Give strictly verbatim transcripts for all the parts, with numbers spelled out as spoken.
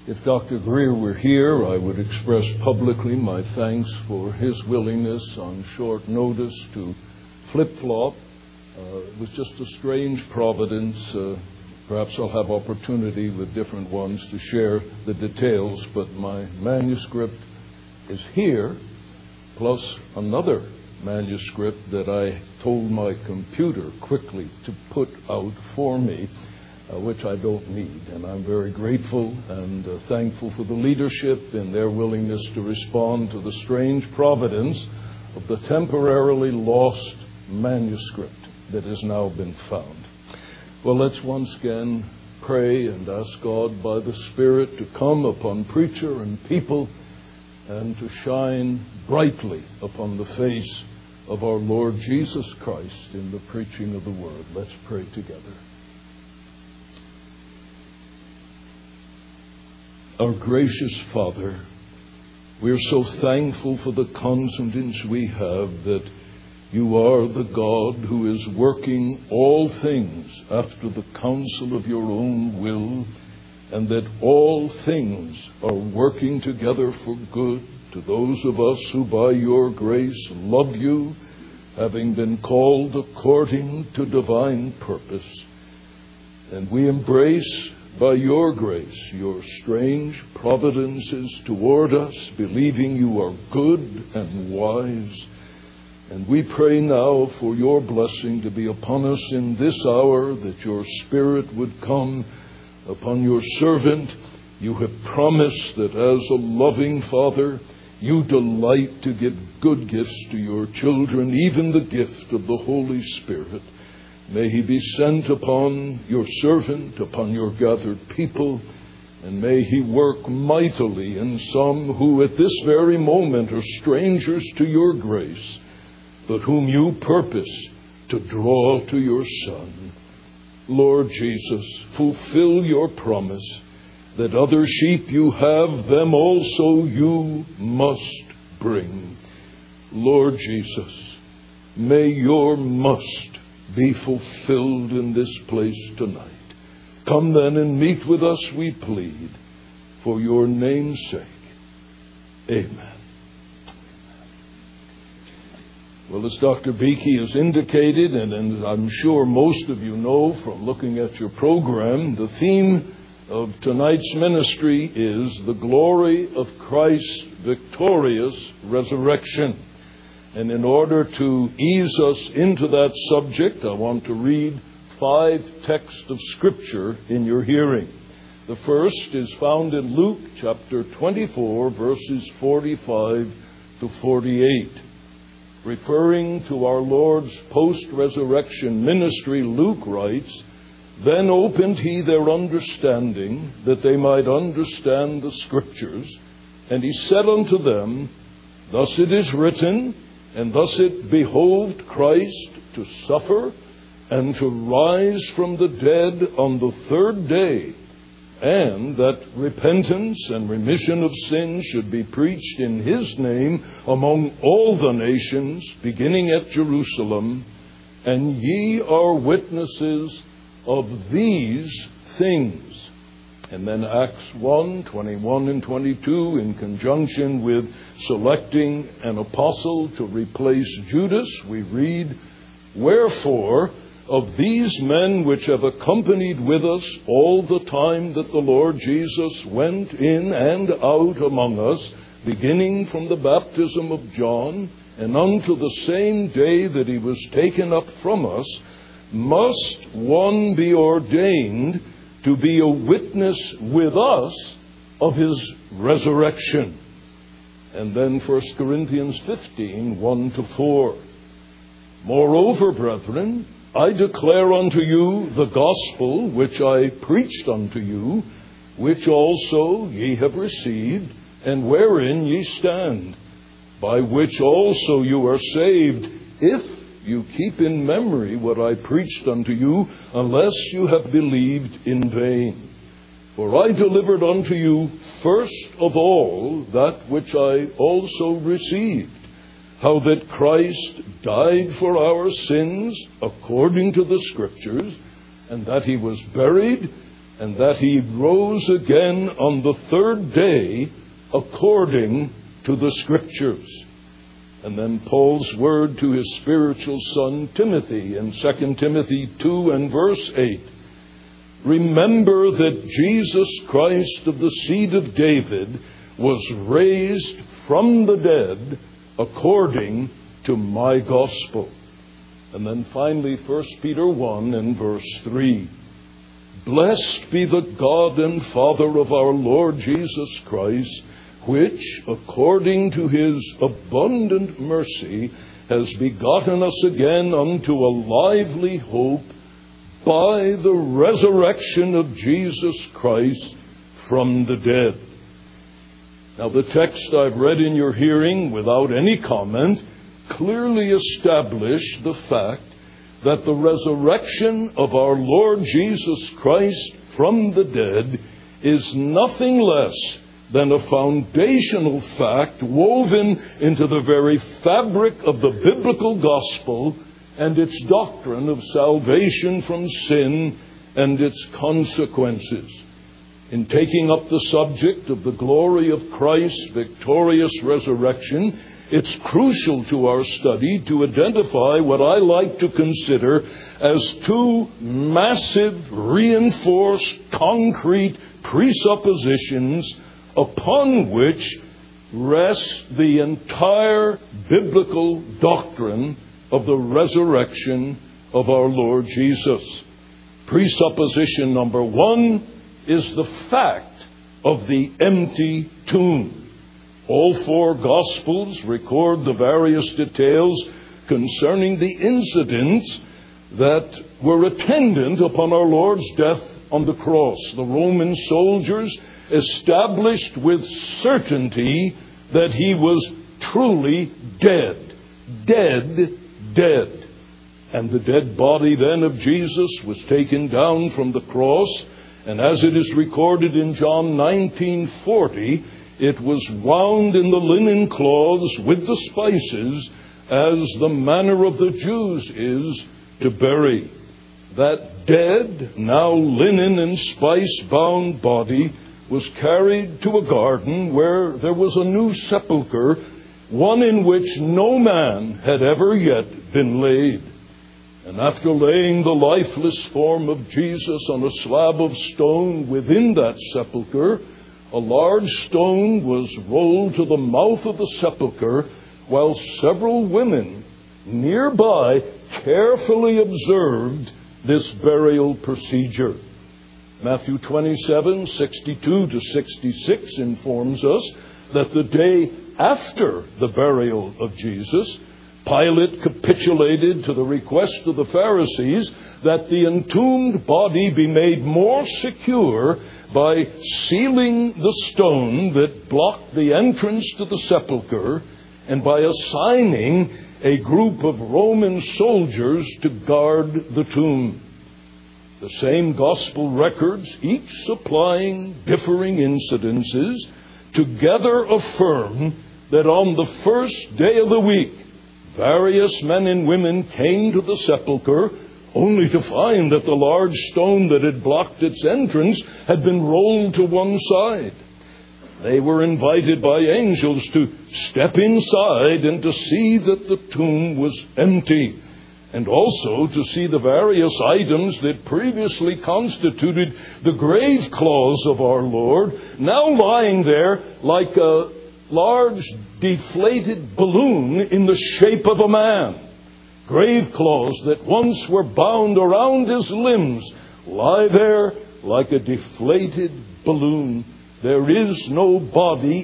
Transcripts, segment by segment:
If Doctor Greer were here, I would express publicly my thanks for his willingness on short notice to flip-flop. Uh, it was just a strange providence. Uh, perhaps I'll have opportunity with different ones to share the details, but my manuscript is here, plus another manuscript that I told my computer quickly to put out for me, uh, which I don't need. And I'm very grateful and uh, thankful for the leadership and their willingness to respond to the strange providence of the temporarily lost manuscript that has now been found. Well, let's once again pray and ask God by the Spirit to come upon preacher and people and to shine brightly upon the face of our Lord Jesus Christ in the preaching of the Word. Let's pray together. Our gracious Father, we are so thankful for the confidence we have that you are the God who is working all things after the counsel of your own will, and that all things are working together for good to those of us who by your grace love you, having been called according to divine purpose. And we embrace by your grace your strange providences toward us, believing you are good and wise. And we pray now for your blessing to be upon us in this hour, that your Spirit would come upon your servant. You have promised that as a loving Father, you delight to give good gifts to your children, even the gift of the Holy Spirit. May he be sent upon your servant, upon your gathered people, and may he work mightily in some who at this very moment are strangers to your grace, but whom you purpose to draw to your Son. Lord Jesus, fulfill your promise that other sheep you have, them also you must bring. Lord Jesus, may your must be fulfilled in this place tonight. Come then and meet with us, we plead, for your name's sake. Amen. Well, as Doctor Beakey has indicated, and, and I'm sure most of you know from looking at your program, the theme of tonight's ministry is the glory of Christ's victorious resurrection. And in order to ease us into that subject, I want to read five texts of Scripture in your hearing. The first is found in Luke chapter twenty-four, verses forty-five to forty-eight. Referring to our Lord's post-resurrection ministry, Luke writes, "Then opened he their understanding, that they might understand the Scriptures. And he said unto them, Thus it is written, and thus it behoved Christ to suffer, and to rise from the dead on the third day, and that repentance and remission of sins should be preached in his name among all the nations, beginning at Jerusalem. And ye are witnesses of these things." And then Acts one, twenty-one and twenty-two, in conjunction with selecting an apostle to replace Judas, we read, "Wherefore, of these men which have accompanied with us all the time that the Lord Jesus went in and out among us, beginning from the baptism of John, and unto the same day that he was taken up from us, must one be ordained to be a witness with us of his resurrection." And then First Corinthians fifteen, one to four. "Moreover, brethren, I declare unto you the gospel which I preached unto you, which also ye have received, and wherein ye stand, by which also you are saved, if you keep in memory what I preached unto you, unless you have believed in vain. For I delivered unto you first of all that which I also received, how that Christ died for our sins according to the Scriptures, and that he was buried, and that he rose again on the third day according to the Scriptures. And then Paul's word to his spiritual son Timothy in Second Timothy two and verse eight. Remember that Jesus Christ of the seed of David was raised from the dead according to my gospel. And then finally, First Peter one and verse three. Blessed be the God and Father of our Lord Jesus Christ, which, according to his abundant mercy, has begotten us again unto a lively hope by the resurrection of Jesus Christ from the dead. Now, the text I've read in your hearing without any comment clearly established the fact that the resurrection of our Lord Jesus Christ from the dead is nothing less than a foundational fact woven into the very fabric of the biblical gospel and its doctrine of salvation from sin and its consequences. In taking up the subject of the glory of Christ's victorious resurrection, it's crucial to our study to identify what I like to consider as two massive, reinforced, concrete presuppositions upon which rests the entire biblical doctrine of the resurrection of our Lord Jesus. Presupposition number one is the fact of the empty tomb. All four Gospels record the various details concerning the incidents that were attendant upon our Lord's death on the cross. The Roman soldiers established with certainty that he was truly dead. Dead, dead. And the dead body then of Jesus was taken down from the cross, and as it is recorded in John nineteen forty, it was wound in the linen cloths with the spices, as the manner of the Jews is to bury. That dead, now linen and spice-bound body was carried to a garden where there was a new sepulchre, one in which no man had ever yet been laid. And after laying the lifeless form of Jesus on a slab of stone within that sepulchre, a large stone was rolled to the mouth of the sepulchre, while several women nearby carefully observed this burial procedure. Matthew twenty-seven, sixty-two to sixty-six informs us that the day after the burial of Jesus, Pilate capitulated to the request of the Pharisees that the entombed body be made more secure by sealing the stone that blocked the entrance to the sepulchre and by assigning a group of Roman soldiers to guard the tomb. The same gospel records, each supplying differing incidences, together affirm that on the first day of the week, various men and women came to the sepulchre only to find that the large stone that had blocked its entrance had been rolled to one side. They were invited by angels to step inside and to see that the tomb was empty, and also to see the various items that previously constituted the grave clothes of our Lord, now lying there like a large deflated balloon in the shape of a man. Grave clothes that once were bound around his limbs lie there like a deflated balloon. There is no body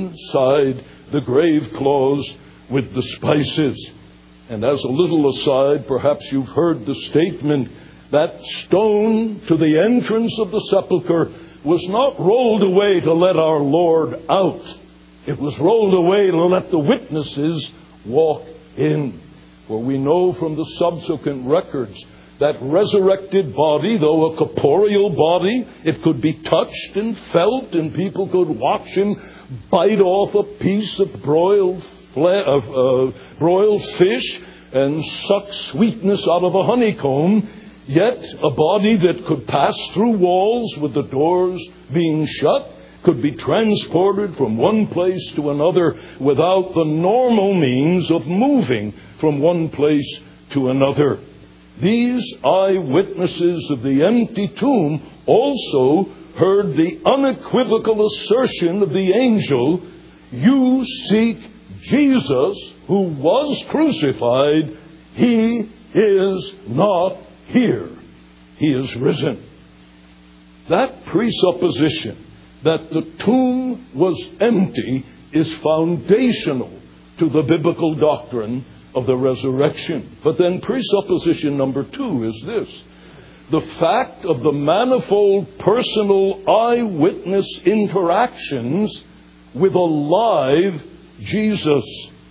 inside the grave clothes with the spices. And as a little aside, perhaps you've heard the statement that stone to the entrance of the sepulchre was not rolled away to let our Lord out. It was rolled away to let the witnesses walk in. For we know from the subsequent records that resurrected body, though a corporeal body, it could be touched and felt, and people could watch him bite off a piece of broiled, fle- of, uh, broiled fish and suck sweetness out of a honeycomb. Yet a body that could pass through walls with the doors being shut could be transported from one place to another without the normal means of moving from one place to another. These eyewitnesses of the empty tomb also heard the unequivocal assertion of the angel, "You seek Jesus who was crucified. He is not here. He is risen." That presupposition that the tomb was empty is foundational to the biblical doctrine of the resurrection. But then presupposition number two is this: the fact of the manifold personal eyewitness interactions with a live Jesus.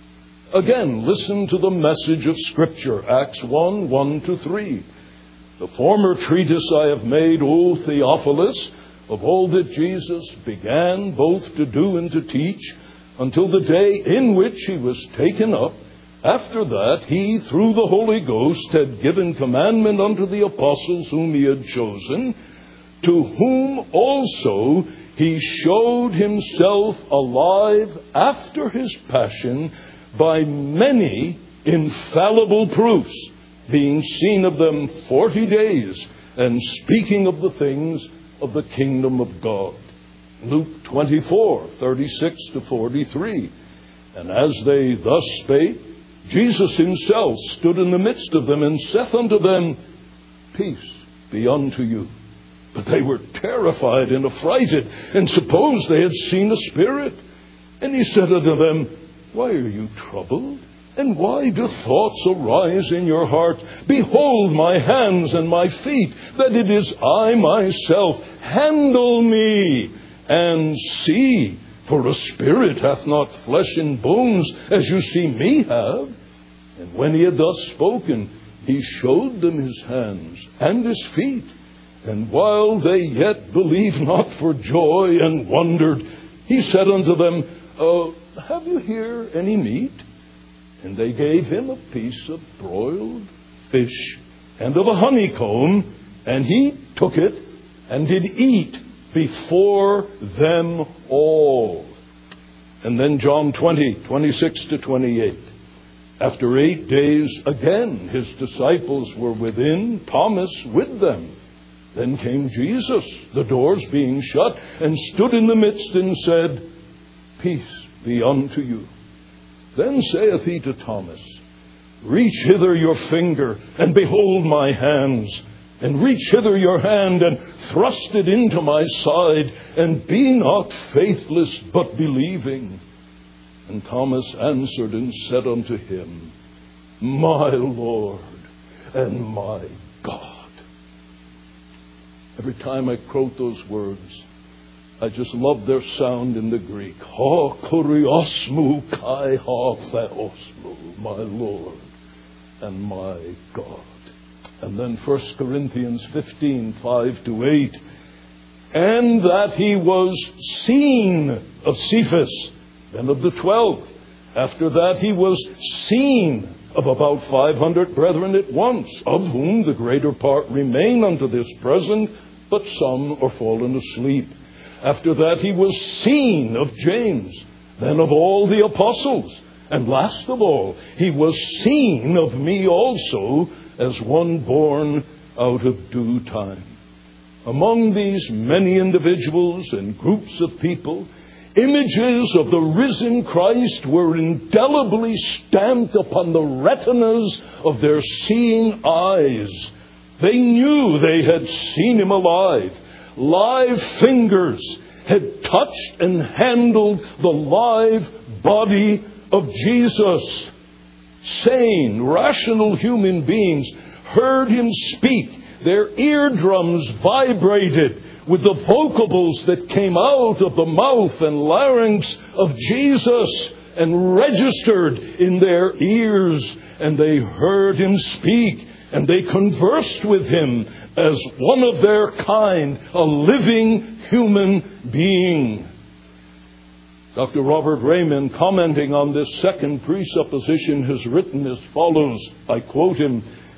Again, listen to the message of Scripture, Acts one, one to three. "The former treatise I have made, O Theophilus, of all that Jesus began both to do and to teach, until the day in which he was taken up. After that, he, through the Holy Ghost, had given commandment unto the apostles whom he had chosen, to whom also he showed himself alive after his passion by many infallible proofs, being seen of them forty days, and speaking of the things of the kingdom of God." Luke twenty-four, thirty-six to forty-three. "And as they thus spake, Jesus himself stood in the midst of them, and saith unto them, Peace be unto you. But they were terrified and affrighted, and supposed they had seen a spirit. And he said unto them, Why are you troubled? And why do thoughts arise in your heart? Behold my hands and my feet, that it is I myself. Handle me, and see. For a spirit hath not flesh and bones, as you see me have. And when he had thus spoken, he showed them his hands and his feet. And while they yet believed not for joy and wondered, he said unto them, uh, Have you here any meat? And they gave him a piece of broiled fish and of a honeycomb, and he took it and did eat before them all. And then John twenty, twenty-six to twenty-eight. After eight days again his disciples were within, Thomas with them. Then came Jesus, the doors being shut, and stood in the midst and said, Peace be unto you. Then saith he to Thomas, Reach hither your finger, and behold my hands. And reach hither your hand, and thrust it into my side, and be not faithless, but believing. And Thomas answered and said unto him, My Lord and my God. Every time I quote those words, I just love their sound in the Greek. Ha kuriosmu kai ha theosmu, my Lord and my God. And then First Corinthians fifteen, five to eight. And that he was seen of Cephas, then of the twelve. After that he was seen of about five hundred brethren at once, of whom the greater part remain unto this present, but some are fallen asleep. After that he was seen of James, then of all the apostles. And last of all, he was seen of me also, as one born out of due time. Among these many individuals and groups of people, images of the risen Christ were indelibly stamped upon the retinas of their seeing eyes. They knew they had seen him alive. Live fingers had touched and handled the live body of Jesus. Sane, rational human beings heard him speak. Their eardrums vibrated with the vocables that came out of the mouth and larynx of Jesus and registered in their ears. And they heard him speak, and they conversed with him as one of their kind, a living human being. Doctor Robert Raymond, commenting on this second presupposition, has written as follows. I quote him,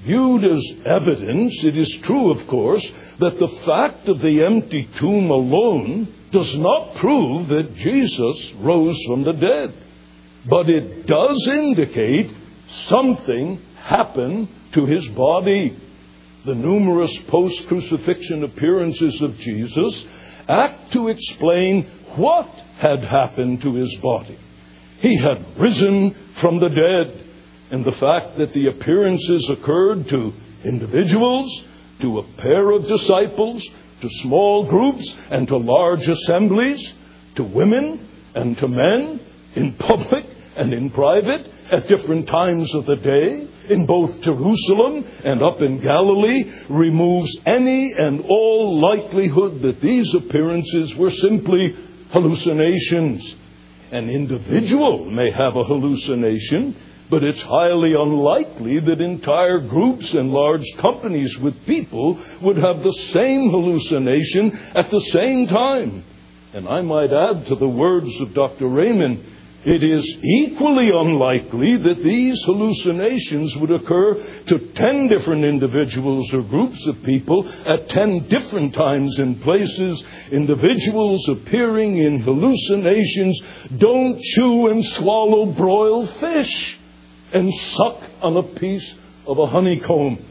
viewed as evidence, it is true, of course, that the fact of the empty tomb alone does not prove that Jesus rose from the dead. But it does indicate something happened to his body. The numerous post-crucifixion appearances of Jesus act to explain what had happened to his body. He had risen from the dead, and the fact that the appearances occurred to individuals, to a pair of disciples, to small groups, and to large assemblies, to women and to men, in public and in private, at different times of the day, in both Jerusalem and up in Galilee, removes any and all likelihood that these appearances were simply hallucinations. An individual may have a hallucination, but it's highly unlikely that entire groups and large companies with people would have the same hallucination at the same time. And I might add to the words of Doctor Raymond, it is equally unlikely that these hallucinations would occur to ten different individuals or groups of people at ten different times and places. Individuals appearing in hallucinations don't chew and swallow broiled fish and suck on a piece of a honeycomb.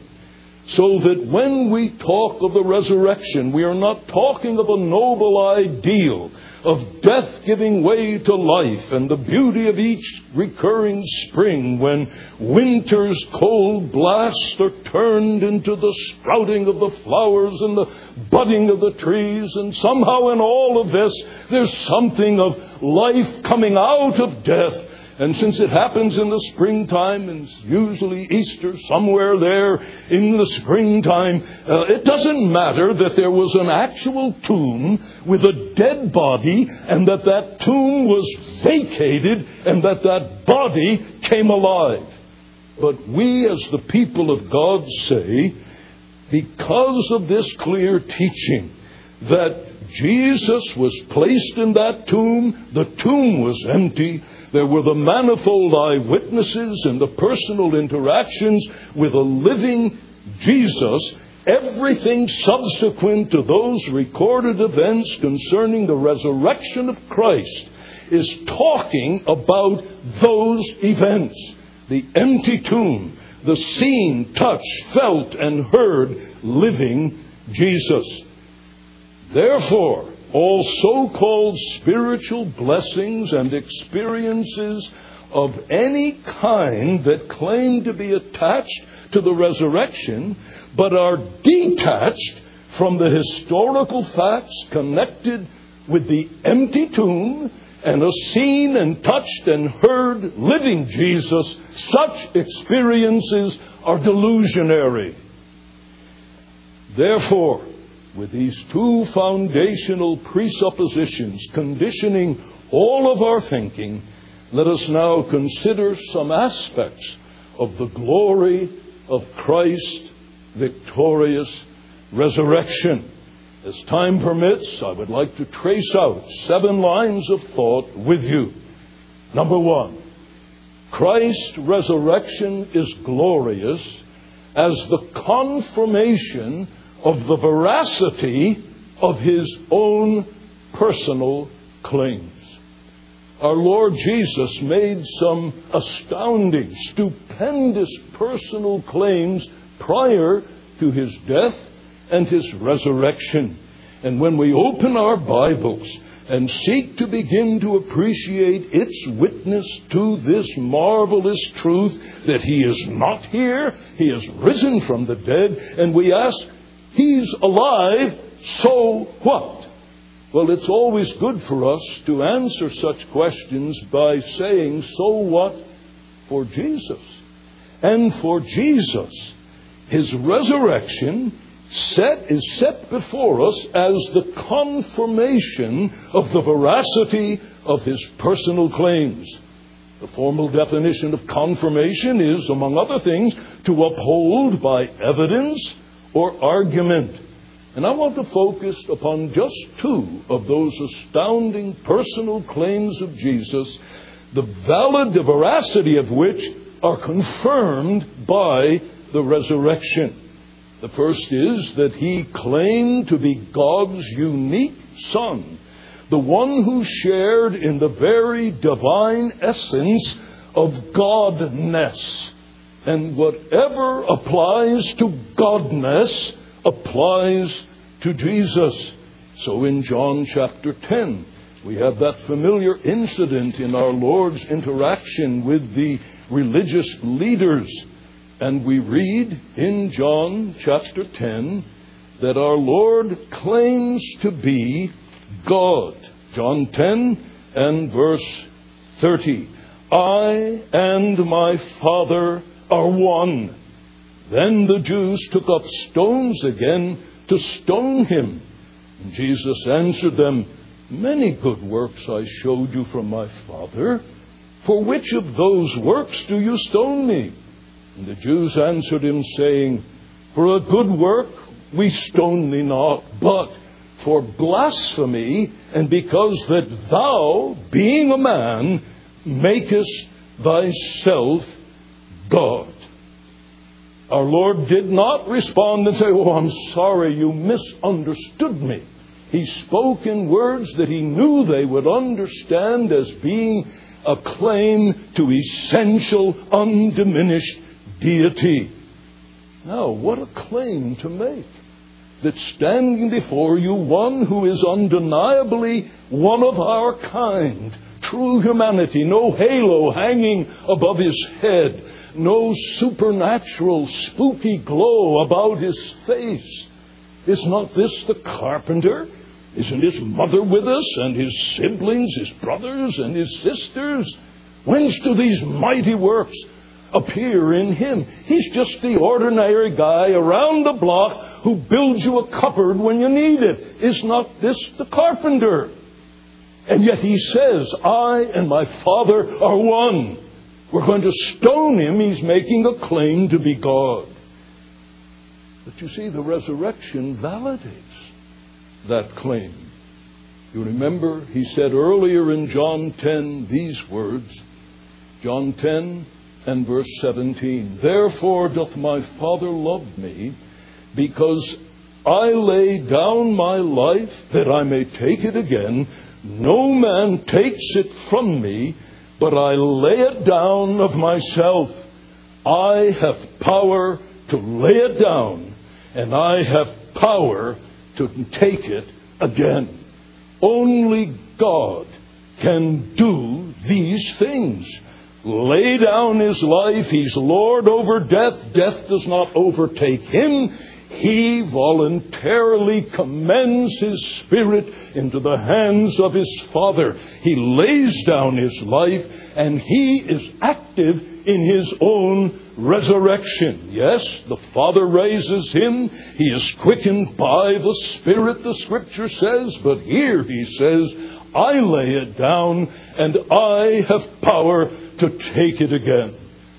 So that when we talk of the resurrection, we are not talking of a noble ideal of death giving way to life and the beauty of each recurring spring when winter's cold blasts are turned into the sprouting of the flowers and the budding of the trees. And somehow in all of this, there's something of life coming out of death. And since it happens in the springtime, and usually Easter, somewhere there in the springtime, uh, it doesn't matter that there was an actual tomb with a dead body, and that that tomb was vacated, and that that body came alive. But we as the people of God say, because of this clear teaching, that Jesus was placed in that tomb, the tomb was empty, there were the manifold eyewitnesses and the personal interactions with a living Jesus. Everything subsequent to those recorded events concerning the resurrection of Christ is talking about those events. The empty tomb, the seen, touched, felt, and heard living Jesus. Therefore, all so-called spiritual blessings and experiences of any kind that claim to be attached to the resurrection, but are detached from the historical facts connected with the empty tomb and a seen and touched and heard living Jesus, such experiences are delusionary. Therefore, with these two foundational presuppositions conditioning all of our thinking, let us now consider some aspects of the glory of Christ's victorious resurrection. As time permits, I would like to trace out seven lines of thought with you. Number one, Christ's resurrection is glorious as the confirmation of the veracity of his own personal claims. Our Lord Jesus made some astounding, stupendous personal claims prior to his death and his resurrection. And when we open our Bibles and seek to begin to appreciate its witness to this marvelous truth that he is not here, he is risen from the dead, and we ask, he's alive, so what? Well, it's always good for us to answer such questions by saying, so what for Jesus? And for Jesus, his resurrection set is set before us as the confirmation of the veracity of his personal claims. The formal definition of confirmation is, among other things, to uphold by evidence or argument. And I want to focus upon just two of those astounding personal claims of Jesus, the valid, the veracity of which are confirmed by the resurrection. The first is that he claimed to be God's unique Son, the one who shared in the very divine essence of Godness. And whatever applies to Godness applies to Jesus. So in John chapter ten, we have that familiar incident in our Lord's interaction with the religious leaders. And we read in John chapter ten that our Lord claims to be God. John ten and verse thirty. I and my Father are one. Then the Jews took up stones again to stone him. And Jesus answered them, many good works I showed you from my Father. For which of those works do you stone me? And the Jews answered him, saying, for a good work we stone thee not, but for blasphemy, and because that thou, being a man, makest thyself God. Our Lord did not respond and say, oh, I'm sorry, you misunderstood me. He spoke in words that he knew they would understand as being a claim to essential, undiminished deity. Now, what a claim to make. That standing before you, one who is undeniably one of our kind, true humanity, no halo hanging above his head, no supernatural spooky glow about his face. Is not this the carpenter? Isn't his mother with us, and his siblings, his brothers and his sisters? Whence do these mighty works appear in him? He's just the ordinary guy around the block who builds you a cupboard when you need it. Is not this the carpenter? And yet he says, I and my Father are one. We're going to stone him. He's making a claim to be God. But you see, the resurrection validates that claim. You remember, he said earlier in John ten these words, John ten and verse seventeen, therefore doth my Father love me, because I lay down my life that I may take it again. No man takes it from me, but I lay it down of myself. I have power to lay it down, and I have power to take it again. Only God can do these things. Lay down his life. He's Lord over death. Death does not overtake him. He voluntarily commends his spirit into the hands of his Father. He lays down his life, and he is active in his own resurrection. Yes, the Father raises him. He is quickened by the Spirit, the Scripture says. But here he says, I lay it down, and I have power to take it again.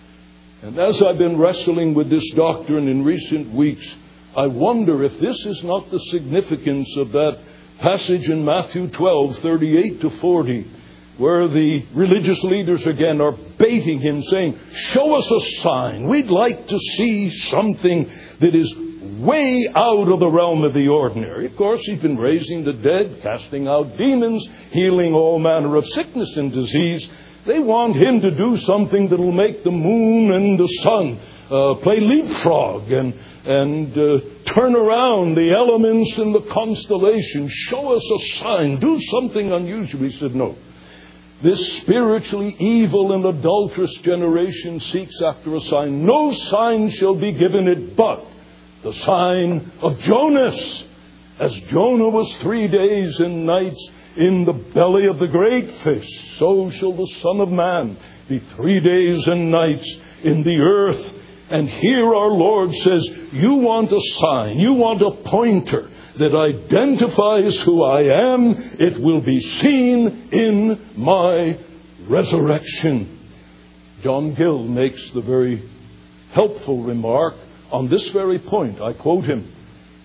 And as I've been wrestling with this doctrine in recent weeks, I wonder if this is not the significance of that passage in Matthew twelve, thirty-eight to forty, where the religious leaders again are baiting him, saying, show us a sign. We'd like to see something that is way out of the realm of the ordinary. Of course, he's been raising the dead, casting out demons, healing all manner of sickness and disease. They want him to do something that will make the moon and the sun uh, play leapfrog and and uh, turn around the elements and the constellations. Show us a sign. Do something unusual. He said, no. This spiritually evil and adulterous generation seeks after a sign. No sign shall be given it but the sign of Jonas. As Jonah was three days and nights in the belly of the great fish, so shall the Son of Man be three days and nights in the earth. And here our Lord says, you want a sign, you want a pointer that identifies who I am. It will be seen in my resurrection. John Gill makes the very helpful remark on this very point. I quote him,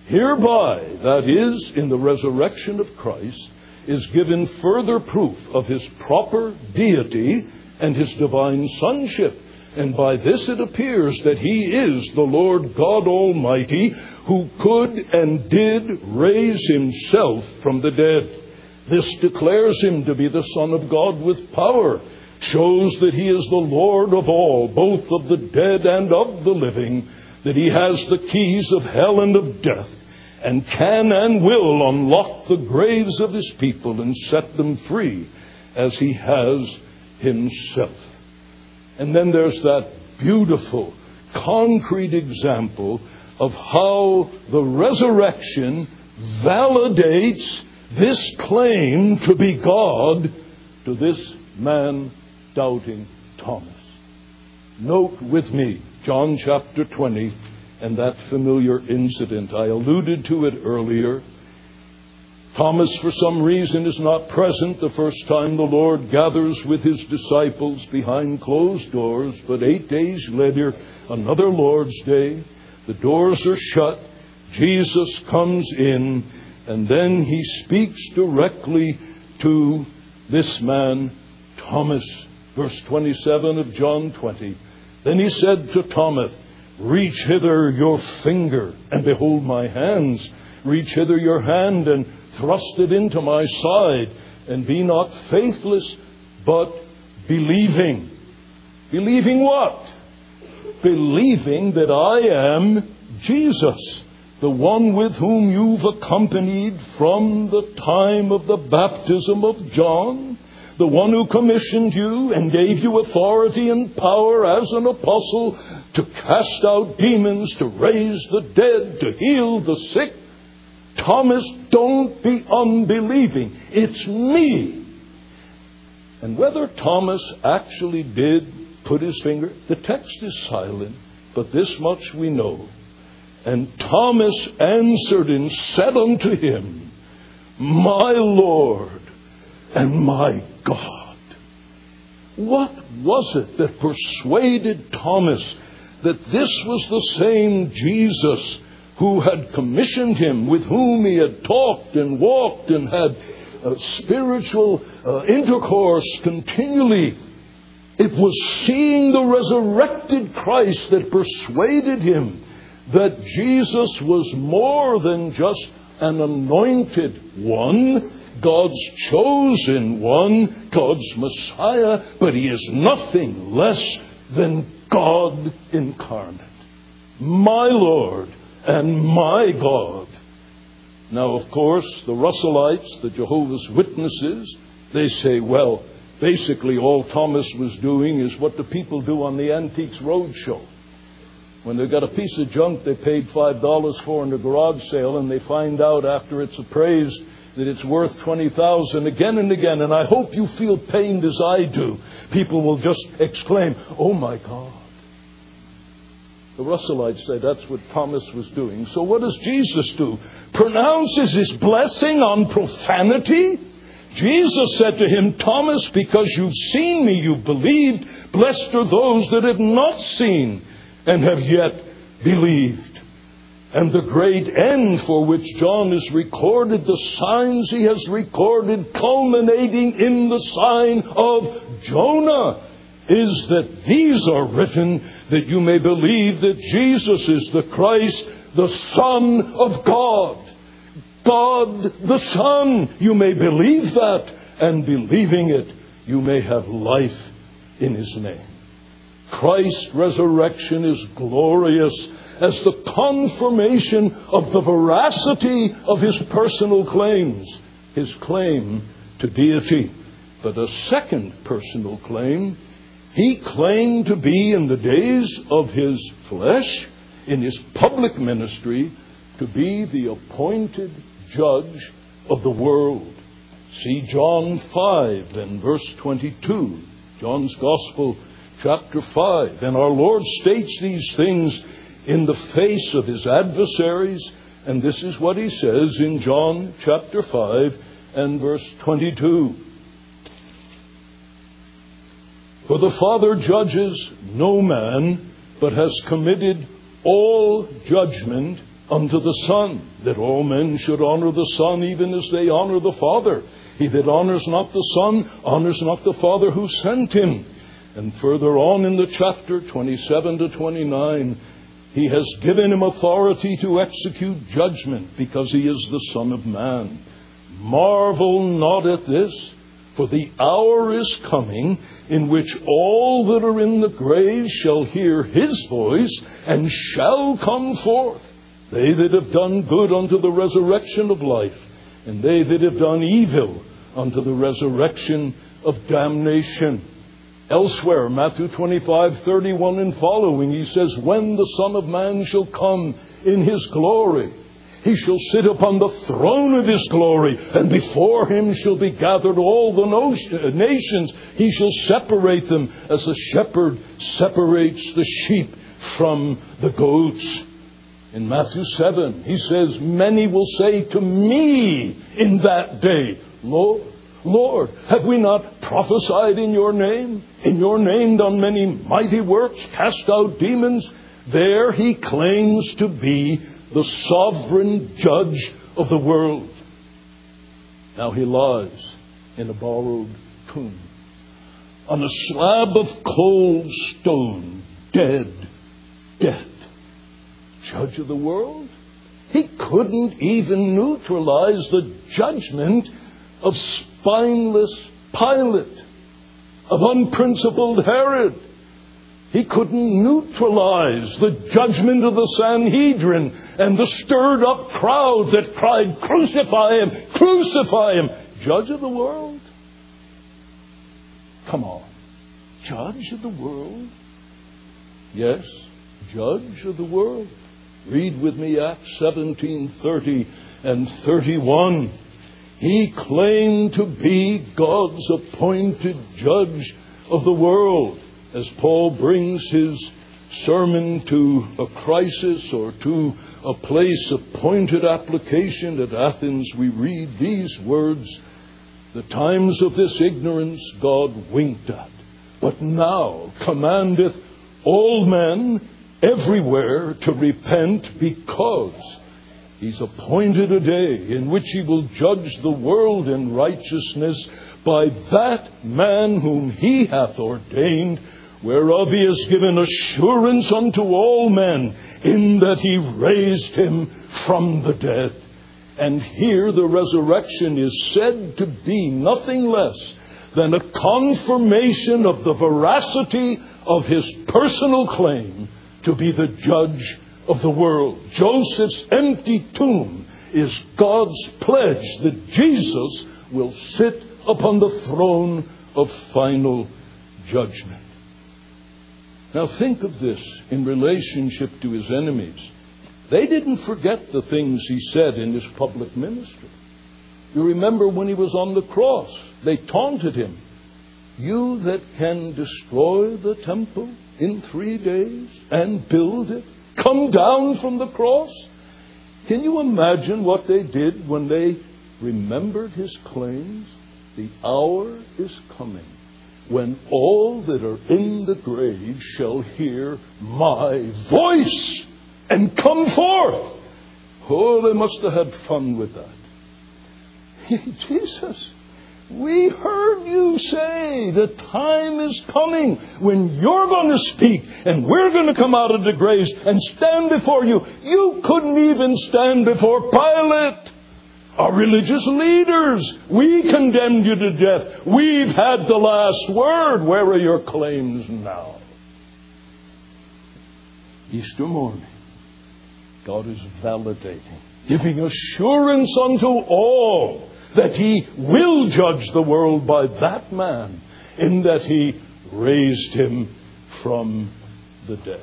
hereby, that is, in the resurrection of Christ, is given further proof of his proper deity and his divine sonship. And by this it appears that he is the Lord God Almighty, who could and did raise himself from the dead. This declares him to be the Son of God with power, shows that he is the Lord of all, both of the dead and of the living, that he has the keys of hell and of death, and can and will unlock the graves of his people and set them free, as he has himself. And then there's that beautiful, concrete example of how the resurrection validates this claim to be God to this man doubting Thomas. Note with me John chapter twenty and that familiar incident. I alluded to it earlier. Thomas, for some reason, is not present the first time the Lord gathers with his disciples behind closed doors. But eight days later, another Lord's Day, the doors are shut. Jesus comes in, and then he speaks directly to this man, Thomas. Verse twenty-seven of John twenty. Then he said to Thomas, "Reach hither your finger, and behold my hands. Reach hither your hand, and thrust it into my side, and be not faithless, but believing." Believing what? Believing that I am Jesus, the one with whom you've accompanied from the time of the baptism of John, the one who commissioned you and gave you authority and power as an apostle to cast out demons, to raise the dead, to heal the sick. Thomas, don't be unbelieving. It's me. And whether Thomas actually did put his finger, the text is silent, but this much we know. And Thomas answered and said unto him, "My Lord and my God." What was it that persuaded Thomas that this was the same Jesus who had commissioned him, with whom he had talked and walked and had uh, spiritual uh, intercourse continually? It was seeing the resurrected Christ that persuaded him that Jesus was more than just an anointed one, God's chosen one, God's Messiah, but he is nothing less than God incarnate. My Lord and my God. Now, of course, the Russellites, the Jehovah's Witnesses, they say, well, basically all Thomas was doing is what the people do on the Antiques Roadshow. When they've got a piece of junk they paid five dollars for in the garage sale, and they find out after it's appraised that it's worth twenty thousand dollars again and again. And I hope you feel pained as I do. People will just exclaim, "Oh my God." The Russellites say that's what Thomas was doing. So what does Jesus do? Pronounces his blessing on profanity? Jesus said to him, "Thomas, because you've seen me, you've believed. Blessed are those that have not seen and have yet believed." And the great end for which John has recorded the signs he has recorded, culminating in the sign of Jonah, is that these are written that you may believe that Jesus is the Christ, the Son of God. God the Son. You may believe that, and believing it, you may have life in his name. Christ's resurrection is glorious as the confirmation of the veracity of his personal claims, his claim to deity. But a second personal claim, he claimed to be in the days of his flesh, in his public ministry, to be the appointed judge of the world. See John five and verse twenty-two. John's Gospel, chapter five. And our Lord states these things in the face of his adversaries. And this is what he says in John chapter five and verse twenty-two. For the Father judges no man, but has committed all judgment unto the Son, that all men should honor the Son even as they honor the Father. He that honors not the Son honors not the Father who sent him. And further on in the chapter, twenty-seven to twenty-nine, he has given him authority to execute judgment because he is the Son of Man. Marvel not at this, for the hour is coming in which all that are in the grave shall hear his voice and shall come forth. They that have done good unto the resurrection of life, and they that have done evil unto the resurrection of damnation. Elsewhere, Matthew twenty-five, thirty-one and following, he says, when the Son of Man shall come in his glory, he shall sit upon the throne of his glory, and before him shall be gathered all the nations. He shall separate them as a shepherd separates the sheep from the goats. In Matthew seven, he says, many will say to me in that day, Lord, Lord, have we not prophesied in your name? In your name done many mighty works, cast out demons? There he claims to be the sovereign judge of the world. Now he lies in a borrowed tomb, on a slab of cold stone, dead, dead. Judge of the world? He couldn't even neutralize the judgment of spineless Pilate, of unprincipled Herod. He couldn't neutralize the judgment of the Sanhedrin and the stirred up crowd that cried, crucify him, crucify him. Judge of the world? Come on. Judge of the world? Yes, judge of the world. Read with me Acts seventeen, thirty and thirty-one. He claimed to be God's appointed judge of the world. As Paul brings his sermon to a crisis or to a place of pointed application at Athens, we read these words, the times of this ignorance God winked at, but now commandeth all men everywhere to repent, because he's appointed a day in which he will judge the world in righteousness by that man whom he hath ordained, whereof he has given assurance unto all men, in that he raised him from the dead. And here the resurrection is said to be nothing less than a confirmation of the veracity of his personal claim to be the judge of the world. Joseph's empty tomb is God's pledge that Jesus will sit upon the throne of final judgment. Now think of this in relationship to his enemies. They didn't forget the things he said in his public ministry. You remember when he was on the cross, they taunted him. You that can destroy the temple in three days and build it, come down from the cross? Can you imagine what they did when they remembered his claims? The hour is coming when all that are in the grave shall hear my voice and come forth. Oh, they must have had fun with that. Jesus, we heard you say the time is coming when you're going to speak and we're going to come out of the graves and stand before you. You couldn't even stand before Pilate. Our religious leaders, we condemned you to death. We've had the last word. Where are your claims now? Easter morning, God is validating, giving assurance unto all that he will judge the world by that man, in that he raised him from the dead.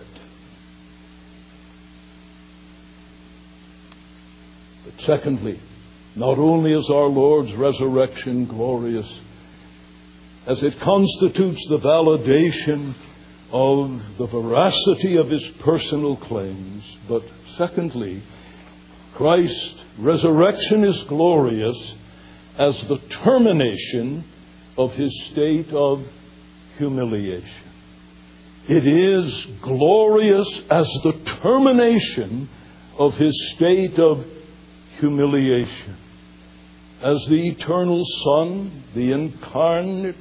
But secondly, not only is our Lord's resurrection glorious, as it constitutes the validation of the veracity of his personal claims, but secondly, Christ's resurrection is glorious as the termination of his state of humiliation. It is glorious as the termination of his state of humiliation. as the eternal Son, the incarnate,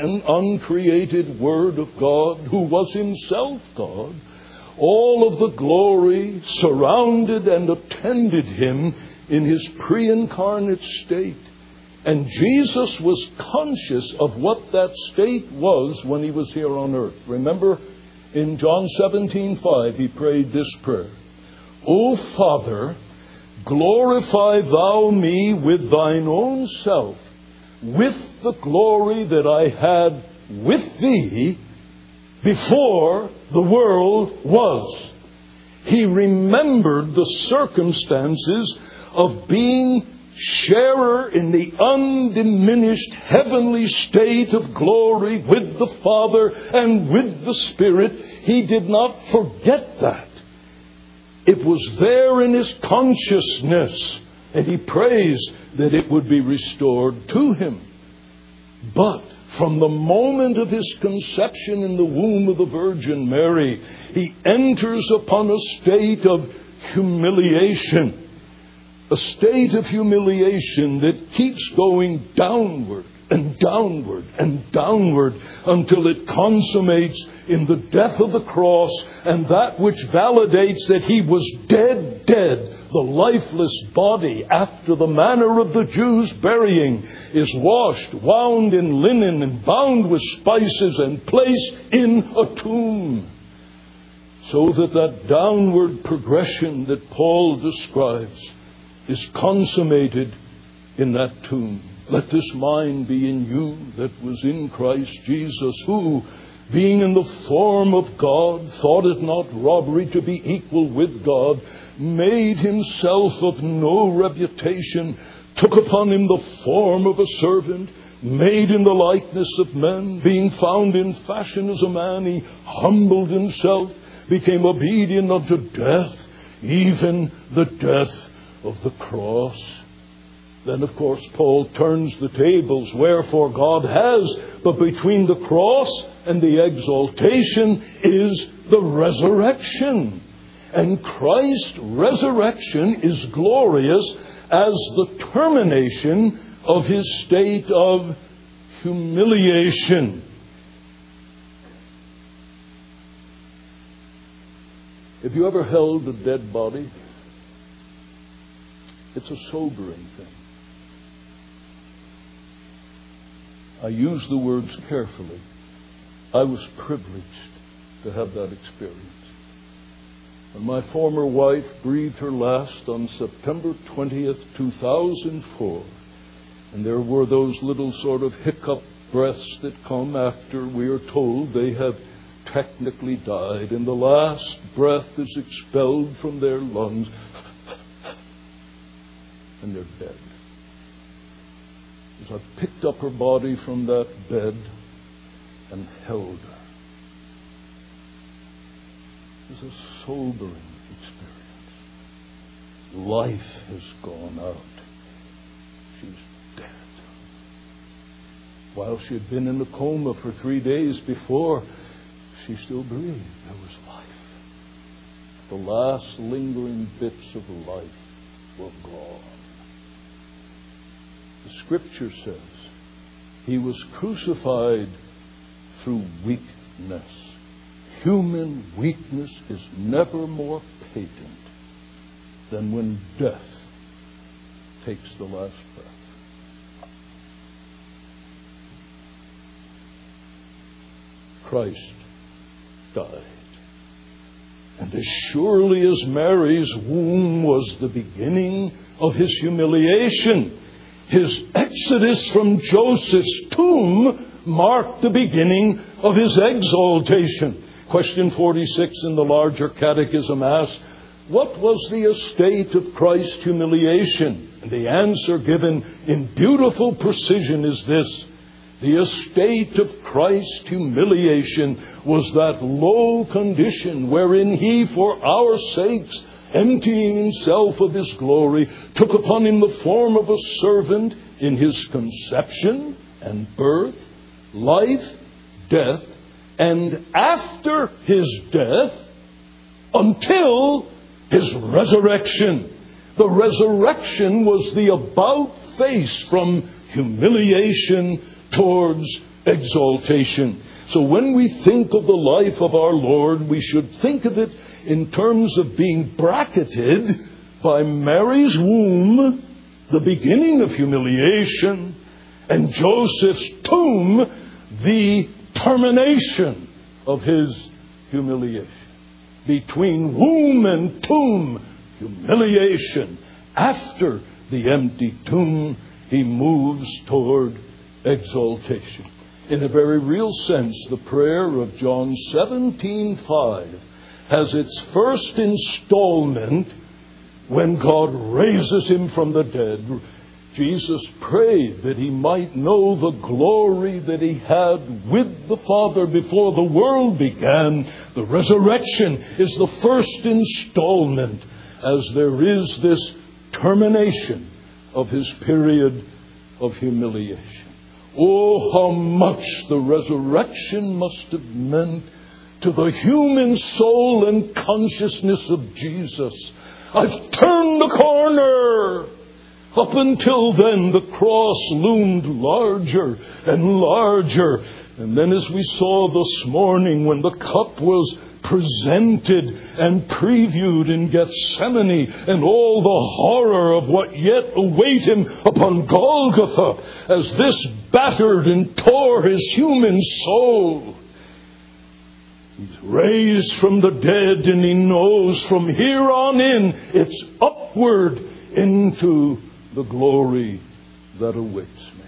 uncreated Word of God, who was himself God, all of the glory surrounded and attended him in his pre-incarnate state. And Jesus was conscious of what that state was when he was here on earth. Remember, in John seventeen five, he prayed this prayer: O Father, glorify thou me with thine own self, with the glory that I had with thee before the world was. He remembered the circumstances of being sharer in the undiminished heavenly state of glory with the Father and with the Spirit. He did not forget that. It was there in his consciousness, and he prays that it would be restored to him. But from the moment of his conception in the womb of the Virgin Mary, he enters upon a state of humiliation. A state of humiliation that keeps going downward and downward and downward until it consummates in the death of the cross, and that which validates that he was dead, dead. The lifeless body, after the manner of the Jews' burying, is washed, wound in linen, and bound with spices, and placed in a tomb. So that that downward progression that Paul describes is consummated in that tomb. Let this mind be in you that was in Christ Jesus, who, being in the form of God, thought it not robbery to be equal with God, made himself of no reputation, took upon him the form of a servant, made in the likeness of men, being found in fashion as a man, he humbled himself, became obedient unto death, even the death of the cross. Then, of course, Paul turns the tables. Wherefore God has, but between the cross and the exaltation is the resurrection. And Christ's resurrection is glorious as the termination of his state of humiliation. Have you ever held a dead body? It's a sobering thing. I use the words carefully. I was privileged to have that experience. When my former wife breathed her last on September twentieth, two thousand four, and there were those little sort of hiccup breaths that come after we are told they have technically died, and the last breath is expelled from their lungs, and they're dead. As I picked up her body from that bed and held her, it was a sobering experience. Life has gone out. She's dead. While she had been in a coma for three days before, she still breathed. There was life. The last lingering bits of life were gone. The Scripture says he was crucified through weakness. Human weakness is never more patent than when death takes the last breath. Christ died. And as surely as Mary's womb was the beginning of his humiliation, his exodus from Joseph's tomb marked the beginning of his exaltation. Question forty-six in the larger catechism asks, what was the estate of Christ's humiliation? And the answer given in beautiful precision is this: the estate of Christ's humiliation was that low condition wherein he, for our sakes, emptying himself of his glory, took upon him the form of a servant in his conception and birth, life, death, and after his death, until his resurrection. The resurrection was the about face from humiliation towards exaltation. So when we think of the life of our Lord, we should think of it in terms of being bracketed by Mary's womb, the beginning of humiliation, and Joseph's tomb, the termination of his humiliation. Between womb and tomb, humiliation. After the empty tomb, he moves toward exaltation. In a very real sense, the prayer of John seventeen five has its first installment when God raises him from the dead. Jesus prayed that he might know the glory that he had with the Father before the world began. The resurrection is the first installment, as there is this termination of his period of humiliation. Oh, how much the resurrection must have meant to the human soul and consciousness of Jesus. I've turned the corner. Up until then, the cross loomed larger and larger. And then, as we saw this morning, when the cup was presented and previewed in Gethsemane, and all the horror of what yet await him upon Golgotha, as this battered and tore his human soul, he's raised from the dead, and he knows from here on in it's upward into the glory that awaits me.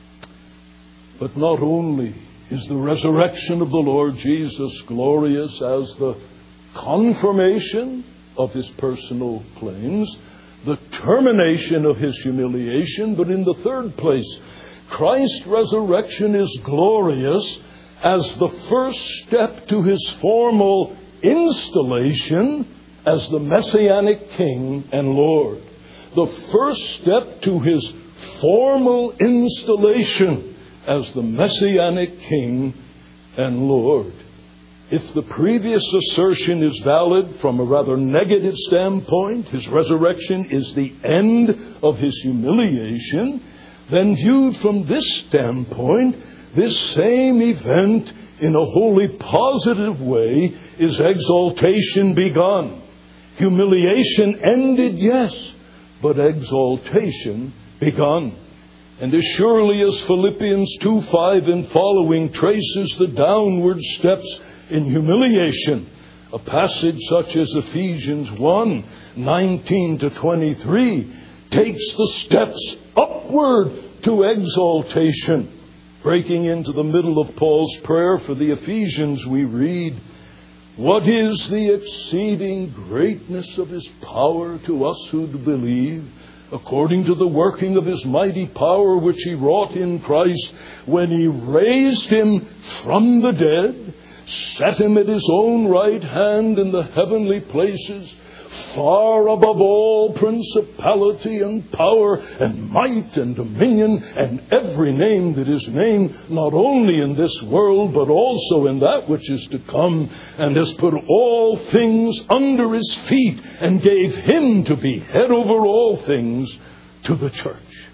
But not only is the resurrection of the Lord Jesus glorious as the confirmation of his personal claims, the termination of his humiliation, but in the third place, Christ's resurrection is glorious as the first step to his formal installation as the Messianic King and Lord. The first step to his formal installation as the Messianic King and Lord. If the previous assertion is valid from a rather negative standpoint, his resurrection is the end of his humiliation, then viewed from this standpoint, this same event in a wholly positive way is exaltation begun. Humiliation ended, yes, but exaltation begun. And as surely as Philippians two five and following traces the downward steps in humiliation, a passage such as Ephesians one nineteen to twenty-three takes the steps upward to exaltation. Breaking into the middle of Paul's prayer for the Ephesians, we read, "What is the exceeding greatness of his power to us who believe, according to the working of his mighty power which he wrought in Christ, when he raised him from the dead, set him at his own right hand in the heavenly places, far above all principality and power and might and dominion and every name that is named, not only in this world but also in that which is to come, and has put all things under his feet and gave him to be head over all things to the church."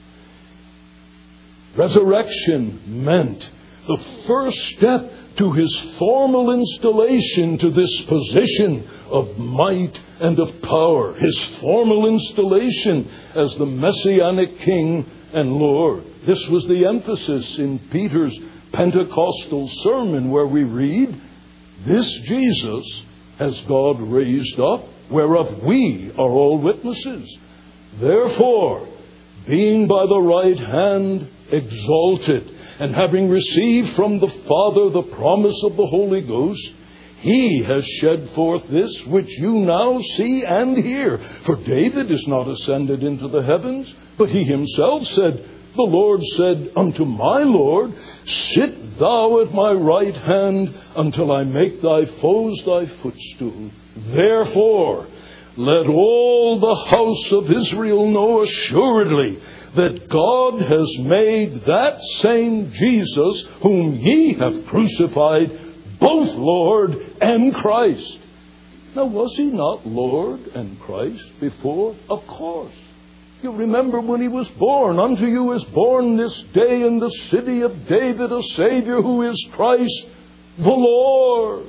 Resurrection meant the first step to his formal installation to this position of might and of power, his formal installation as the Messianic King and Lord. This was the emphasis in Peter's Pentecostal sermon, where we read, "This Jesus has God raised up, whereof we are all witnesses. Therefore, being by the right hand exalted, and having received from the Father the promise of the Holy Ghost, he has shed forth this which you now see and hear. For David is not ascended into the heavens, but he himself said, The Lord said unto my Lord, Sit thou at my right hand until I make thy foes thy footstool. Therefore, let all the house of Israel know assuredly that God has made that same Jesus whom ye have crucified both Lord and Christ." Now, was he not Lord and Christ before? Of course. You remember when he was born. Unto you is born this day in the city of David a Savior who is Christ the Lord.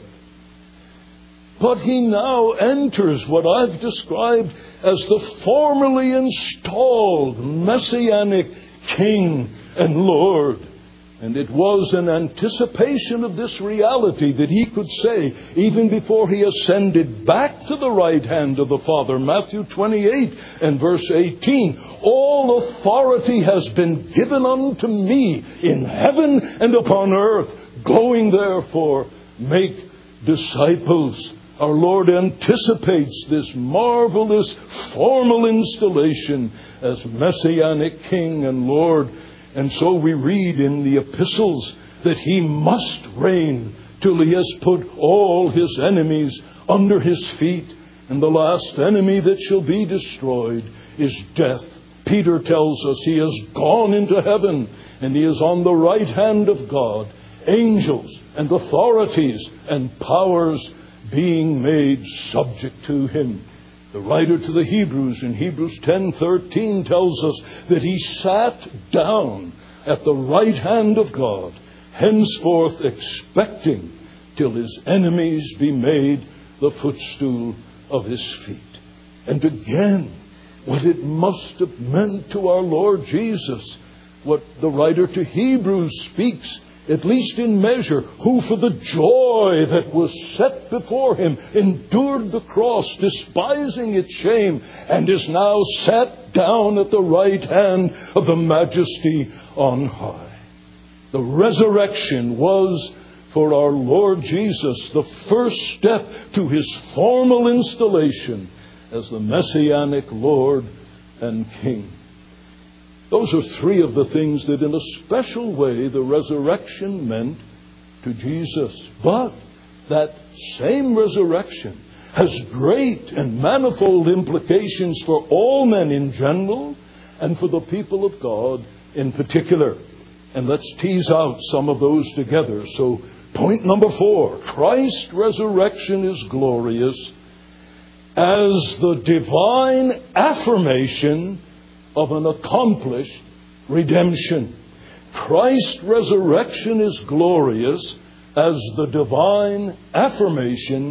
But he now enters what I've described as the formerly installed Messianic King and Lord. And it was in anticipation of this reality that he could say, even before he ascended back to the right hand of the Father, Matthew twenty-eight and verse eighteen, all authority has been given unto me in heaven and upon earth. Going therefore, make disciples. Our Lord anticipates this marvelous formal installation as Messianic King and Lord. And so we read in the epistles that he must reign till he has put all his enemies under his feet. And the last enemy that shall be destroyed is death. Peter tells us he has gone into heaven and he is on the right hand of God. Angels and authorities and powers being made subject to him. The writer to the Hebrews in Hebrews ten thirteen tells us that he sat down at the right hand of God, henceforth expecting till his enemies be made the footstool of his feet. And again, what it must have meant to our Lord Jesus, what the writer to Hebrews speaks, at least in measure, who for the joy that was set before him endured the cross, despising its shame, and is now sat down at the right hand of the Majesty on high. The resurrection was for our Lord Jesus the first step to his formal installation as the Messianic Lord and King. Those are three of the things that in a special way the resurrection meant to Jesus. But that same resurrection has great and manifold implications for all men in general and for the people of God in particular. And let's tease out some of those together. So point number four, Christ's resurrection is glorious as the divine affirmation of an accomplished redemption. Christ's resurrection is glorious as the divine affirmation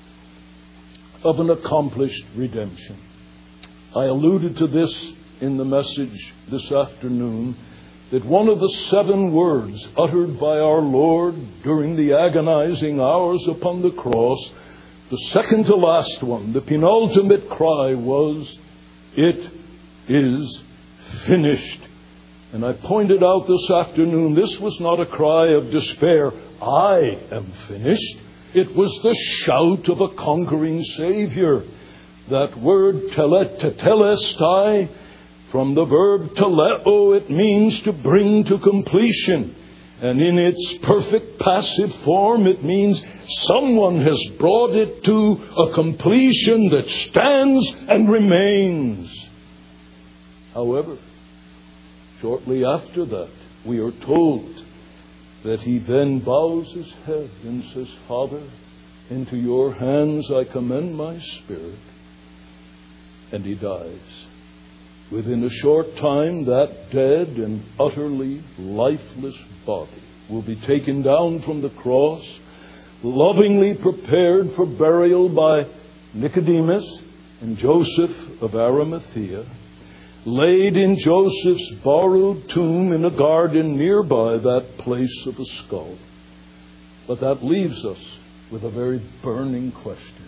of an accomplished redemption. I alluded to this in the message this afternoon, that one of the seven words uttered by our Lord during the agonizing hours upon the cross, the second to last one, the penultimate cry was, "It is finished." And I pointed out this afternoon, this was not a cry of despair, "I am finished." It was the shout of a conquering Savior. That word tetelestai, from the verb teleo, it means to bring to completion. And in its perfect passive form, it means someone has brought it to a completion that stands and remains. However, shortly after that, we are told that he then bows his head and says, "Father, into your hands I commend my spirit." And he dies. Within a short time, that dead and utterly lifeless body will be taken down from the cross, lovingly prepared for burial by Nicodemus and Joseph of Arimathea, laid in Joseph's borrowed tomb in a garden nearby that place of the skull. But that leaves us with a very burning question.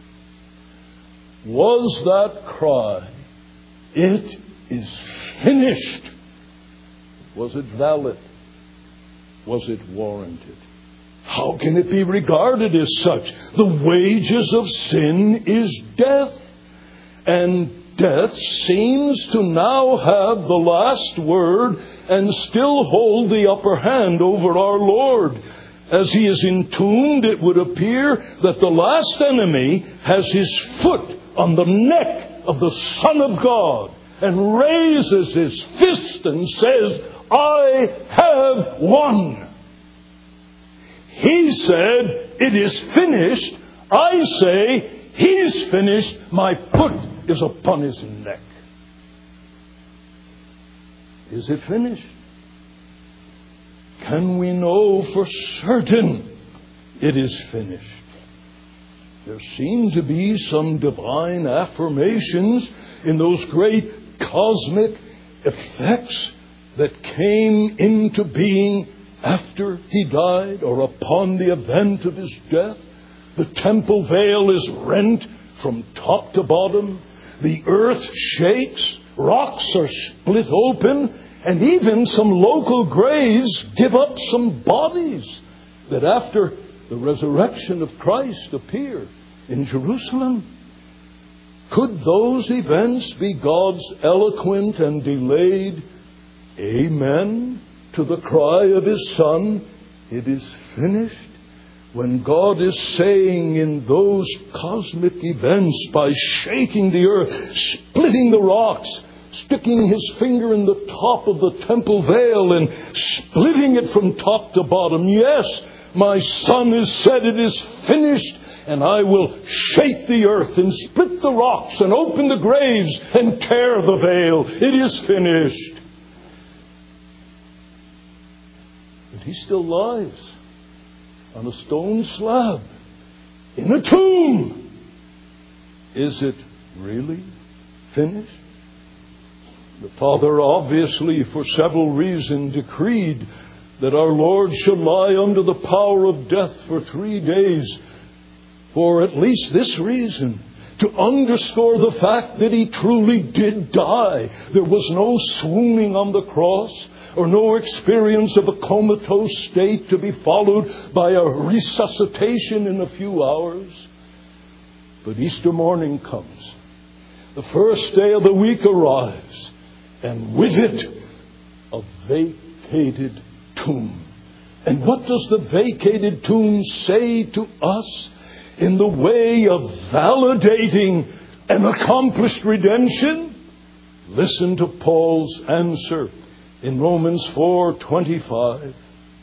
Was that cry, "It is finished," was it valid? Was it warranted? How can it be regarded as such? The wages of sin is death. And death seems to now have the last word and still hold the upper hand over our Lord. As he is entombed, it would appear that the last enemy has his foot on the neck of the Son of God and raises his fist and says, "I have won." He said, "It is finished." I say, "He's finished. My foot is upon his neck." Is it finished? Can we know for certain it is finished? There seem to be some divine affirmations in those great cosmic effects that came into being after he died or upon the event of his death. The temple veil is rent from top to bottom. The earth shakes. Rocks are split open. And even some local graves give up some bodies that after the resurrection of Christ appear in Jerusalem. Could those events be God's eloquent and delayed amen to the cry of his Son, "It is finished"? When God is saying in those cosmic events, by shaking the earth, splitting the rocks, sticking his finger in the top of the temple veil and splitting it from top to bottom, "Yes, my Son has said it is finished, and I will shake the earth and split the rocks and open the graves and tear the veil. It is finished." But he still lies on a stone slab in a tomb. Is it really finished? The Father obviously, for several reasons, decreed that our Lord should lie under the power of death for three days. For at least this reason, to underscore the fact that he truly did die. There was no swooning on the cross, or no experience of a comatose state to be followed by a resuscitation in a few hours. But Easter morning comes. The first day of the week arrives. And with it, a vacated tomb. And what does the vacated tomb say to us in the way of validating an accomplished redemption? Listen to Paul's answer in Romans four twenty-five.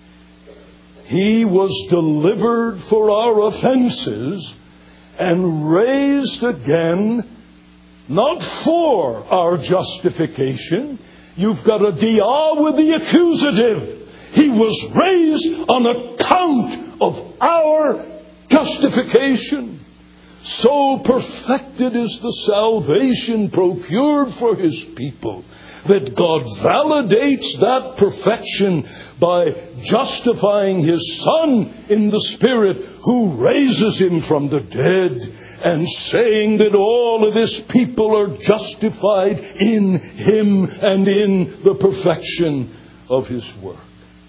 He was delivered for our offenses and raised again, not for our justification. You've got a dia with the accusative. He was raised on account of our justification. So perfected is the salvation procured for his people that God validates that perfection by justifying his Son in the Spirit, who raises him from the dead, and saying that all of his people are justified in him and in the perfection of his work.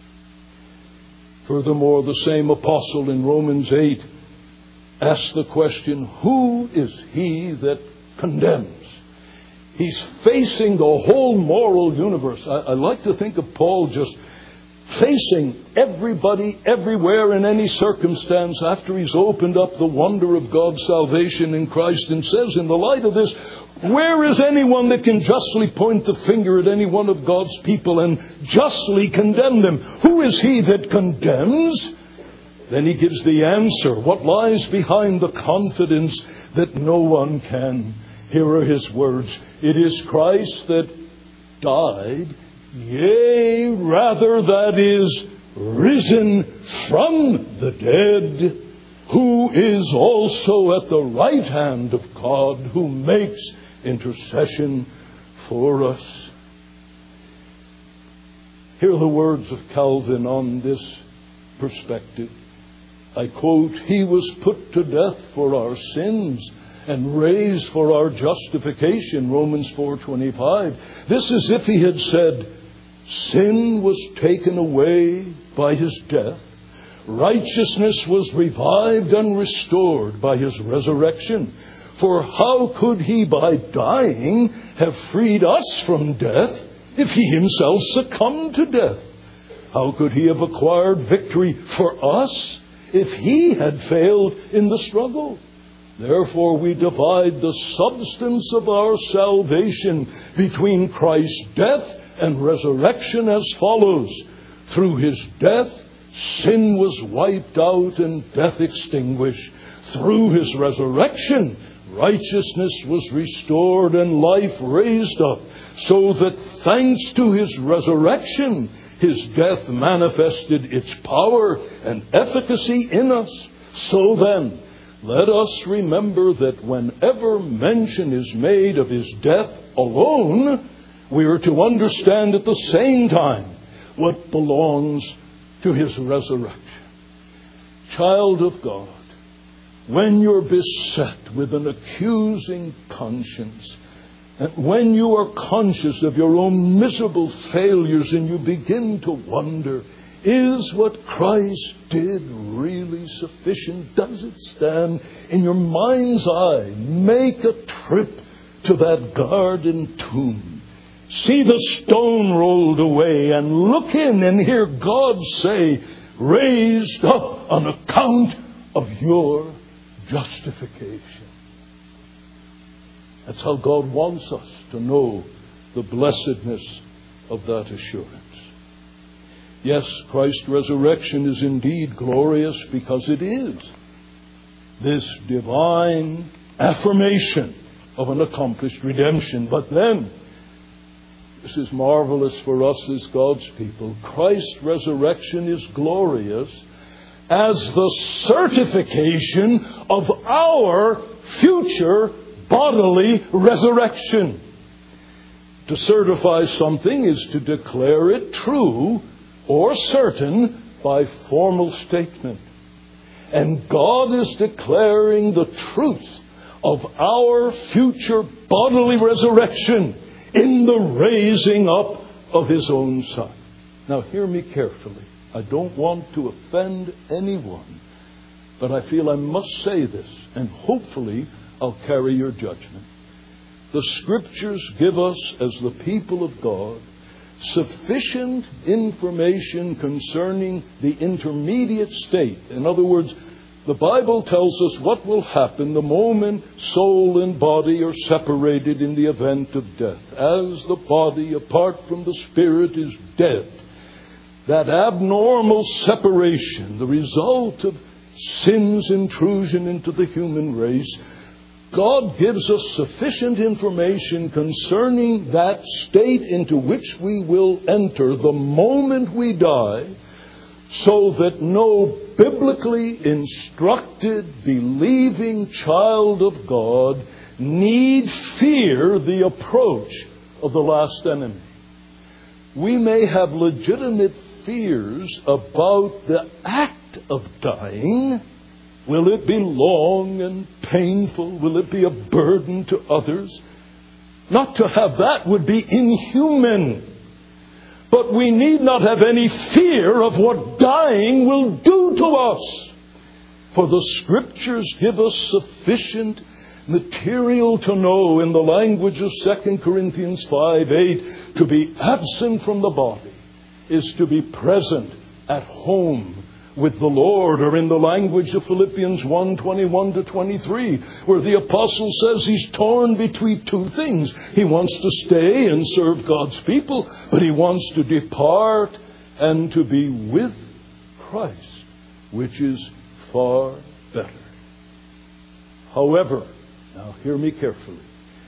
Furthermore, the same apostle in Romans eight asks the question, who is he that condemns? He's facing the whole moral universe. I, I like to think of Paul just facing everybody, everywhere, in any circumstance, after he's opened up the wonder of God's salvation in Christ, and says, in the light of this, where is anyone that can justly point the finger at any one of God's people and justly condemn them? Who is he that condemns? Then he gives the answer. What lies behind the confidence that no one can? Here are his words. It is Christ that died, yea, rather that is risen from the dead, who is also at the right hand of God, who makes intercession for us. Here are the words of Calvin on this perspective. I quote, "He was put to death for our sins and raised for our justification," Romans four twenty-five. This is if he had said, sin was taken away by his death. Righteousness was revived and restored by his resurrection. For how could he by dying have freed us from death if he himself succumbed to death? How could he have acquired victory for us if he had failed in the struggle? Therefore we divide the substance of our salvation between Christ's death and resurrection as follows. Through his death, sin was wiped out and death extinguished. Through his resurrection, righteousness was restored and life raised up, so that thanks to His resurrection, His death manifested its power and efficacy in us. So then, let us remember that whenever mention is made of His death alone, we are to understand at the same time what belongs to His resurrection. Child of God, when you're beset with an accusing conscience, and when you are conscious of your own miserable failures and you begin to wonder, is what Christ did really sufficient? Does it stand in your mind's eye? Make a trip to that garden tomb. See the stone rolled away and look in and hear God say, raised up on account of your justification. That's how God wants us to know the blessedness of that assurance. Yes, Christ's resurrection is indeed glorious because it is this divine affirmation of an accomplished redemption. But then, this is marvelous for us as God's people, Christ's resurrection is glorious as the certification of our future bodily resurrection. To certify something is to declare it true or certain by formal statement. And God is declaring the truth of our future bodily resurrection in the raising up of His own Son. Now hear me carefully. I don't want to offend anyone, but I feel I must say this, and hopefully I'll carry your judgment. The Scriptures give us, as the people of God, sufficient information concerning the intermediate state. In other words, the Bible tells us what will happen the moment soul and body are separated in the event of death. As the body, apart from the spirit, is dead, that abnormal separation, the result of sin's intrusion into the human race, God gives us sufficient information concerning that state into which we will enter the moment we die, so that no biblically instructed, believing child of God need fear the approach of the last enemy. We may have legitimate fears about the act of dying. Will it be long and painful? Will it be a burden to others? Not to have that would be inhuman. But we need not have any fear of what dying will do to us. For the Scriptures give us sufficient material to know, in the language of Second Corinthians five eight, to be absent from the body is to be present at home with the Lord, or in the language of Philippians one twenty-one to twenty-three, where the apostle says he's torn between two things. He wants to stay and serve God's people, but he wants to depart and to be with Christ, which is far better. However, now hear me carefully.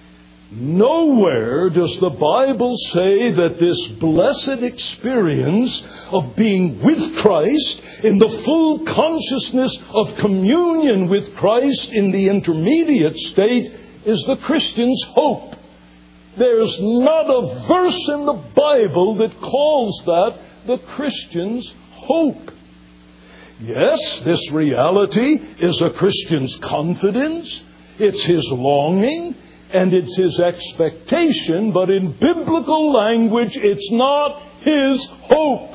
Nowhere does the Bible say that this blessed experience of being with Christ in the full consciousness of communion with Christ in the intermediate state is the Christian's hope. There's not a verse in the Bible that calls that the Christian's hope. Yes, this reality is a Christian's confidence. It's his longing. And it's his expectation, but in biblical language, it's not his hope.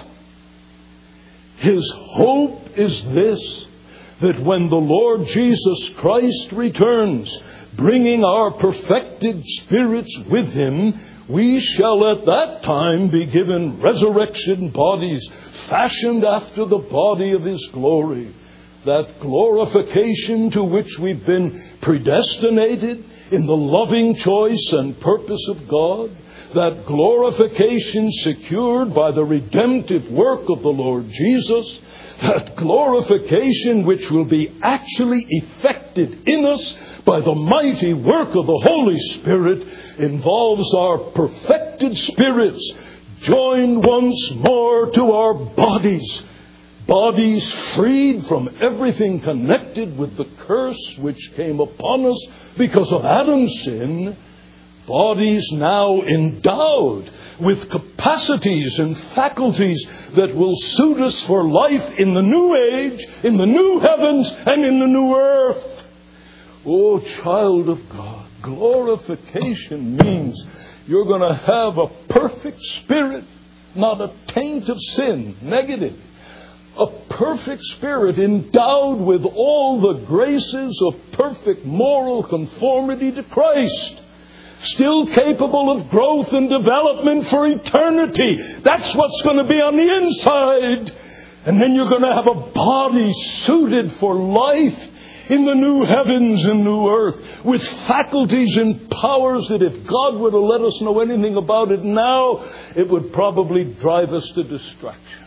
His hope is this, that when the Lord Jesus Christ returns, bringing our perfected spirits with Him, we shall at that time be given resurrection bodies, fashioned after the body of His glory. that glorification to which we've been predestinated in the loving choice and purpose of God, that glorification secured by the redemptive work of the Lord Jesus, that glorification which will be actually effected in us by the mighty work of the Holy Spirit, involves our perfected spirits joined once more to our bodies. Bodies freed from everything connected with the curse which came upon us because of Adam's sin. Bodies now endowed with capacities and faculties that will suit us for life in the new age, in the new heavens, and in the new earth. Oh, child of God, glorification means you're going to have a perfect spirit, not a taint of sin, negative. A perfect spirit endowed with all the graces of perfect moral conformity to Christ. Still capable of growth and development for eternity. That's what's going to be on the inside. And then you're going to have a body suited for life in the new heavens and new earth, with faculties and powers that if God were to let us know anything about it now, it would probably drive us to distraction.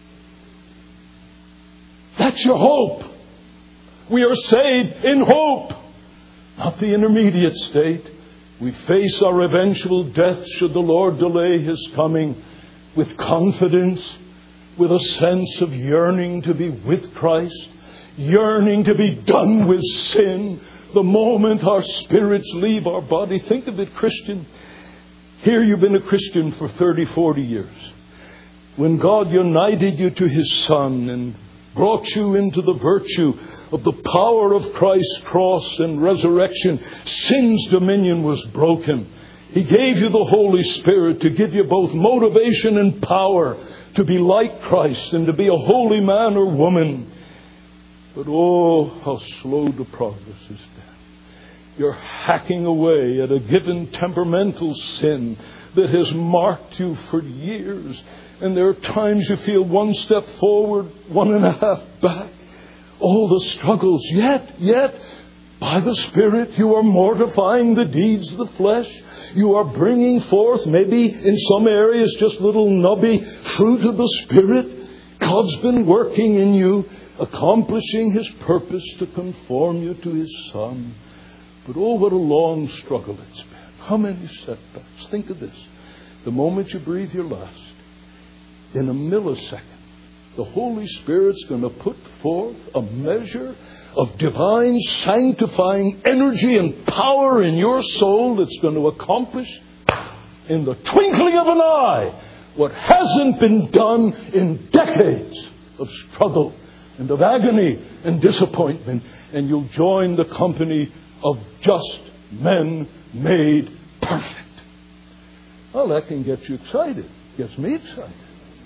That's your hope. We are saved in hope, not the intermediate state. We face our eventual death should the Lord delay His coming with confidence, with a sense of yearning to be with Christ, yearning to be done with sin the moment our spirits leave our body. Think of it, Christian. Here you've been a Christian for thirty, forty years. When God united you to His Son and brought you into the virtue of the power of Christ's cross and resurrection, sin's dominion was broken. He gave you the Holy Spirit to give you both motivation and power to be like Christ and to be a holy man or woman. But oh, how slow the progress has been. You're hacking away at a given temperamental sin that has marked you for years. And there are times you feel one step forward, one and a half back. All the struggles. Yet, yet, by the Spirit, you are mortifying the deeds of the flesh. You are bringing forth, maybe in some areas, just little nubby fruit of the Spirit. God's been working in you, accomplishing His purpose to conform you to His Son. But oh, what a long struggle it's been. How many setbacks? Think of this. The moment you breathe your last, in a millisecond, the Holy Spirit's going to put forth a measure of divine sanctifying energy and power in your soul that's going to accomplish in the twinkling of an eye what hasn't been done in decades of struggle and of agony and disappointment. And you'll join the company of just men made perfect. Well, that can get you excited. Gets me excited.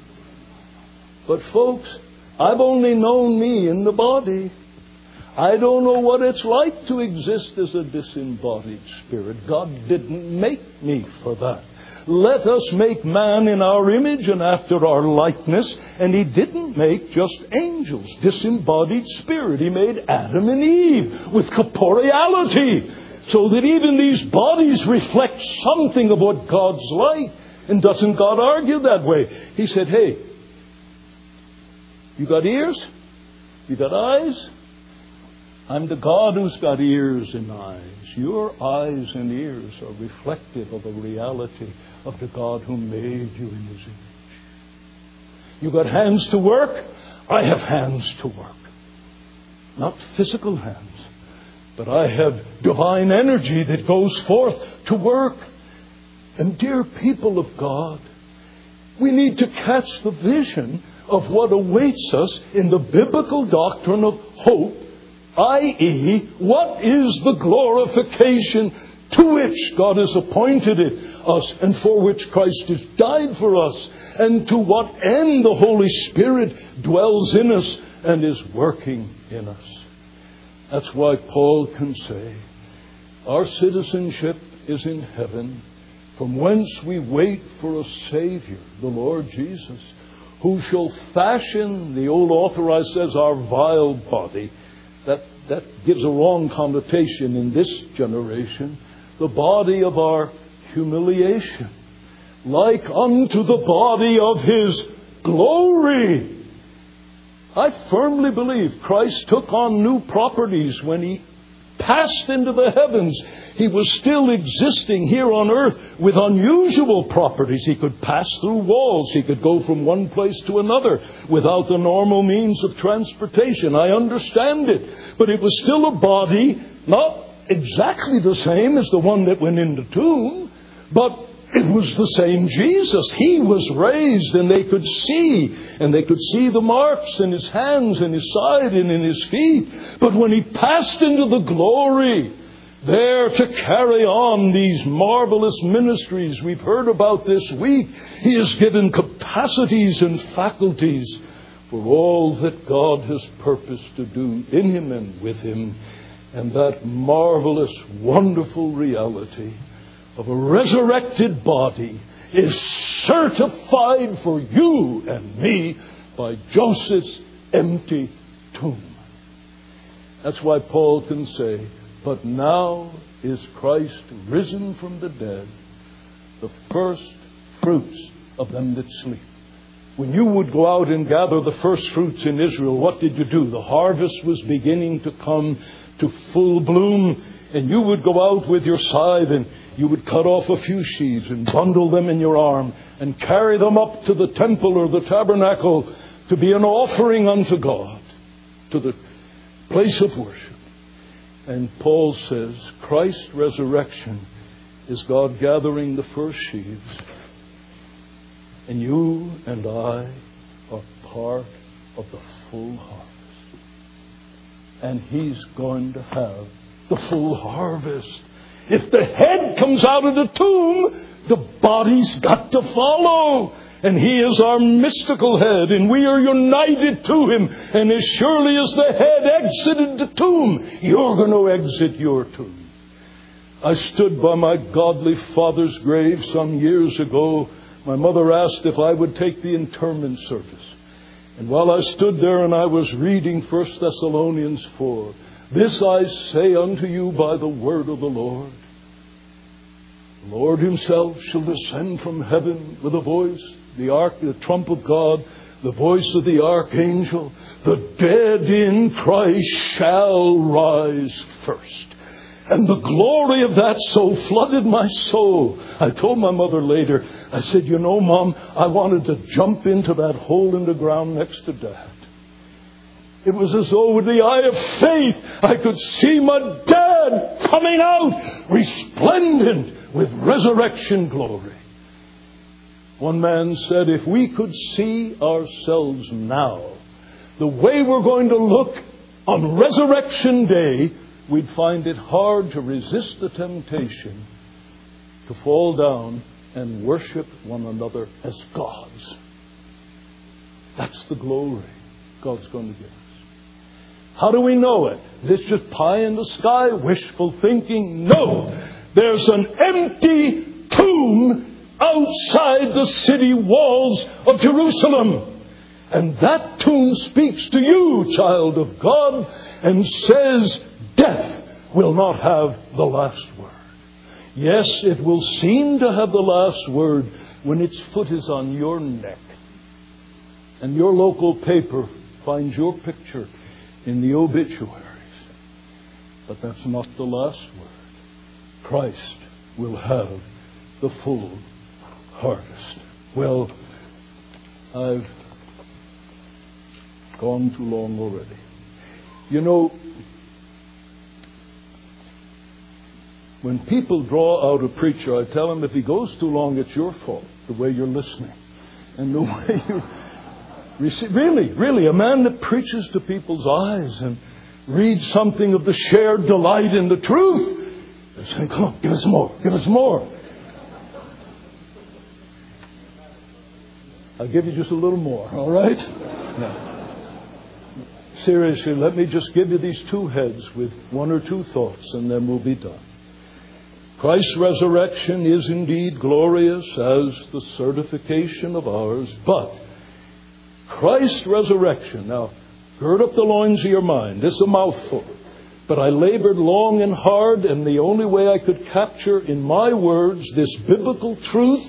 But folks, I've only known me in the body. I don't know what it's like to exist as a disembodied spirit. God didn't make me for that. Let us make man in our image and after our likeness. And He didn't make just angels, disembodied spirit. He made Adam and Eve with corporeality, so that even these bodies reflect something of what God's like. And doesn't God argue that way? He said, hey, you got ears? You got eyes? I'm the God who's got ears and eyes. Your eyes and ears are reflective of the reality of the God who made you in His image. You got hands to work? I have hands to work. Not physical hands, but I have divine energy that goes forth to work. And dear people of God, we need to catch the vision of what awaits us in the biblical doctrine of hope, that is, what is the glorification to which God has appointed it us and for which Christ has died for us, and to what end the Holy Spirit dwells in us and is working in us. That's why Paul can say, our citizenship is in heaven, from whence we wait for a Savior, the Lord Jesus, who shall fashion, the old authorized says, our vile body. That, that gives a wrong connotation in this generation. The body of our humiliation, like unto the body of His glory. I firmly believe Christ took on new properties when He passed into the heavens. He was still existing here on earth with unusual properties. He could pass through walls. He could go from one place to another without the normal means of transportation. I understand it. But it was still a body, not exactly the same as the one that went in the tomb, but it was the same Jesus. He was raised, and they could see, and they could see the marks in His hands and His side and in His feet. But when He passed into the glory, there to carry on these marvelous ministries we've heard about this week, He has given capacities and faculties for all that God has purposed to do in Him and with Him. And that marvelous, wonderful reality of a resurrected body is certified for you and me by Joseph's empty tomb. That's why Paul can say, but now is Christ risen from the dead, the first fruits of them that sleep. When you would go out and gather the first fruits in Israel, what did you do? The harvest was beginning to come to full bloom, and you would go out with your scythe and you would cut off a few sheaves and bundle them in your arm and carry them up to the temple or the tabernacle to be an offering unto God, to the place of worship. And Paul says Christ's resurrection is God gathering the first sheaves, and you and I are part of the full harvest. And He's going to have the full harvest. If the head comes out of the tomb, the body's got to follow. And He is our mystical head, and we are united to Him. And as surely as the head exited the tomb, you're going to exit your tomb. I stood by my godly father's grave some years ago. My mother asked if I would take the interment service. And while I stood there and I was reading First Thessalonians four, this I say unto you by the word of the Lord. The Lord Himself shall descend from heaven with a voice, the ark, the trump of God, the voice of the archangel. The dead in Christ shall rise first. And the glory of that so flooded my soul. I told my mother later, I said, you know, Mom, I wanted to jump into that hole in the ground next to Dad. It was as though with the eye of faith, I could see my dad coming out, resplendent with resurrection glory. One man said, if we could see ourselves now, the way we're going to look on Resurrection Day, we'd find it hard to resist the temptation to fall down and worship one another as gods. That's the glory God's going to give us. How do we know it? Is this just pie in the sky, wishful thinking? No. There's an empty tomb outside the city walls of Jerusalem. And that tomb speaks to you, child of God, and says, death will not have the last word. Yes, it will seem to have the last word when its foot is on your neck and your local paper finds your picture in the obituaries. But that's not the last word. Christ will have the full harvest. Well, I've gone too long already. You know, when people draw out a preacher, I tell them if he goes too long, it's your fault, the way you're listening. And the way you receive. Really, really, a man that preaches to people's eyes and reads something of the shared delight in the truth, they're saying, come on, give us more, give us more. I'll give you just a little more, all right? Now, seriously, let me just give you these two heads with one or two thoughts, and then we'll be done. Christ's resurrection is indeed glorious as the certification of ours, but Christ's resurrection. Now, gird up the loins of your mind. This is a mouthful. But I labored long and hard, and the only way I could capture in my words this biblical truth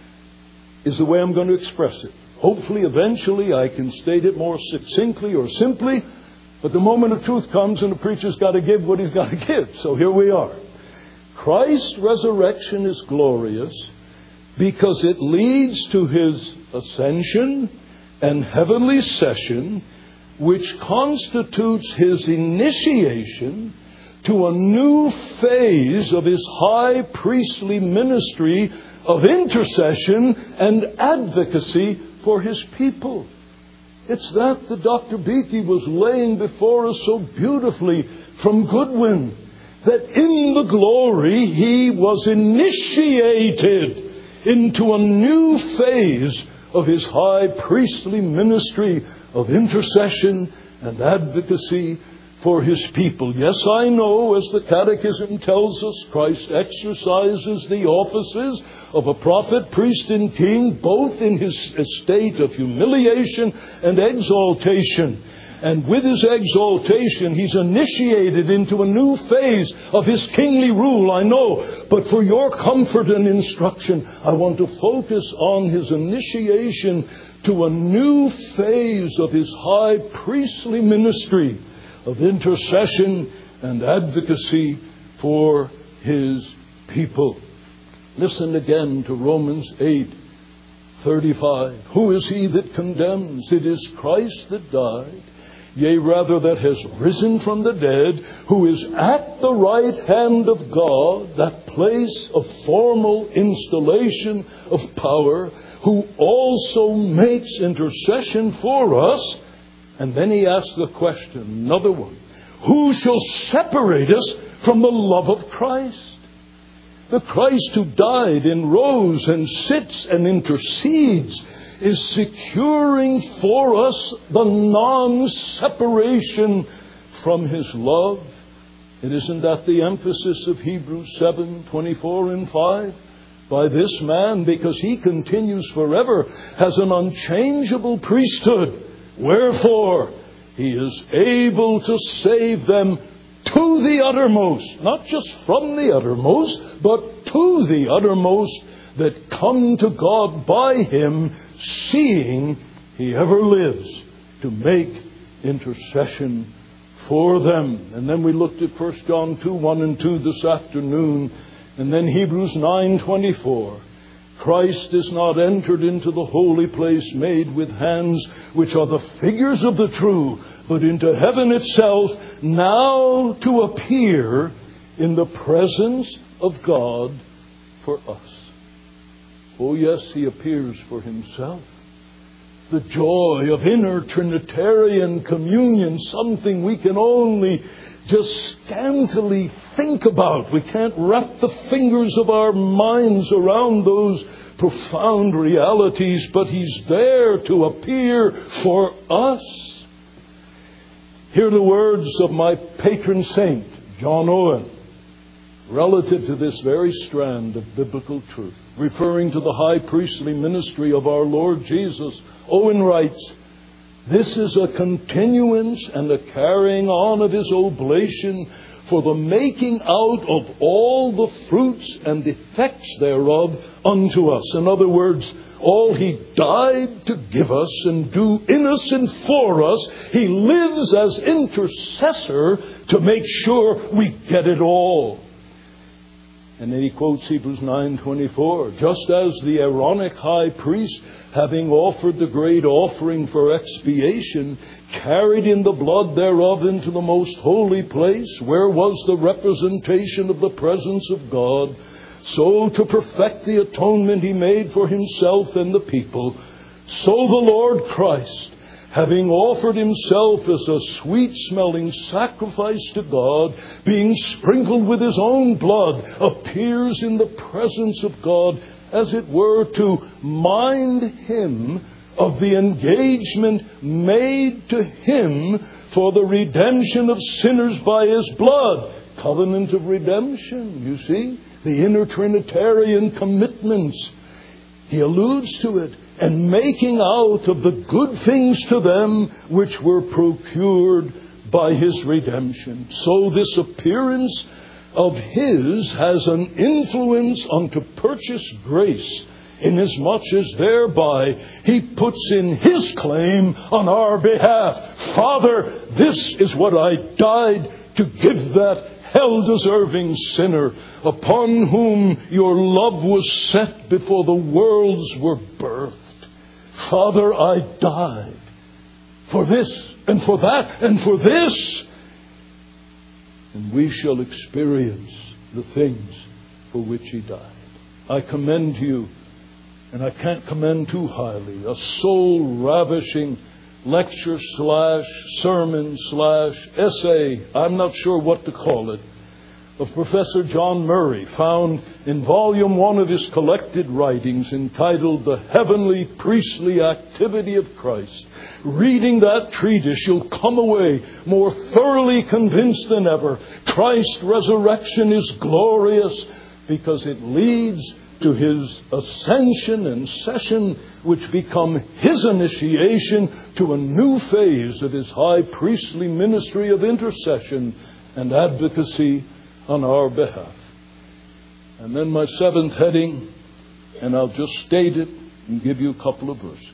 is the way I'm going to express it. Hopefully, eventually, I can state it more succinctly or simply. But the moment of truth comes and the preacher's got to give what he's got to give. So here we are. Christ's resurrection is glorious because it leads to His ascension and heavenly session, which constitutes His initiation to a new phase of His high priestly ministry of intercession and advocacy for His people. It's that that Doctor Beeke was laying before us so beautifully from Goodwin, that in the glory He was initiated into a new phase of His high priestly ministry of intercession and advocacy for His people. Yes, I know, as the Catechism tells us, Christ exercises the offices of a prophet, priest, and king, both in His estate of humiliation and exaltation. And with His exaltation, He's initiated into a new phase of His kingly rule, I know. But for your comfort and instruction, I want to focus on His initiation to a new phase of His high priestly ministry of intercession and advocacy for His people. Listen again to Romans eight thirty-five. Who is he that condemns? It is Christ that died, yea, rather that has risen from the dead, who is at the right hand of God, that place of formal installation of power, who also makes intercession for us. And then he asks the question, another one, who shall separate us from the love of Christ? The Christ who died and rose and sits and intercedes is securing for us the non-separation from His love. And isn't that the emphasis of Hebrews seven, twenty-four and five? By this man, because He continues forever, has an unchangeable priesthood. Wherefore, He is able to save them to the uttermost. Not just from the uttermost, but to the uttermost, that come to God by Him, seeing He ever lives to make intercession for them. And then we looked at First John two, one and two this afternoon. And then Hebrews nine twenty-four. Christ is not entered into the holy place made with hands, which are the figures of the true, but into heaven itself, now to appear in the presence of God for us. Oh yes, He appears for Himself. The joy of inner Trinitarian communion, something we can only just scantily think about. We can't wrap the fingers of our minds around those profound realities, but He's there to appear for us. Hear the words of my patron saint, John Owen, relative to this very strand of biblical truth. Referring to the high priestly ministry of our Lord Jesus, Owen writes, this is a continuance and a carrying on of His oblation for the making out of all the fruits and effects thereof unto us. In other words, all He died to give us and do in us and for us, He lives as intercessor to make sure we get it all. And then he quotes Hebrews nine twenty-four. Just as the Aaronic high priest, having offered the great offering for expiation, carried in the blood thereof into the most holy place, where was the representation of the presence of God, so to perfect the atonement He made for Himself and the people, so the Lord Christ, having offered Himself as a sweet-smelling sacrifice to God, being sprinkled with His own blood, appears in the presence of God, as it were, to mind Him of the engagement made to Him for the redemption of sinners by His blood. Covenant of redemption, you see, the inner Trinitarian commitments. He alludes to it. and making out of the good things to them which were procured by his redemption. So this appearance of his has an influence unto purchase grace, inasmuch as thereby he puts in his claim on our behalf. Father, this is what I died to give that hell-deserving sinner, upon whom your love was set before the worlds were birthed. Father, I died for this and for that and for this. And we shall experience the things for which he died. I commend you, and I can't commend too highly, a soul-ravishing lecture slash sermon slash essay, I'm not sure what to call it, of Professor John Murray, found in volume one of his collected writings, entitled The Heavenly Priestly Activity of Christ. Reading that treatise, you'll come away more thoroughly convinced than ever Christ's resurrection is glorious, because it leads to his ascension and session, which become his initiation to a new phase of his high priestly ministry of intercession and advocacy on our behalf. And then my seventh heading, and I'll just state it and give you a couple of verses.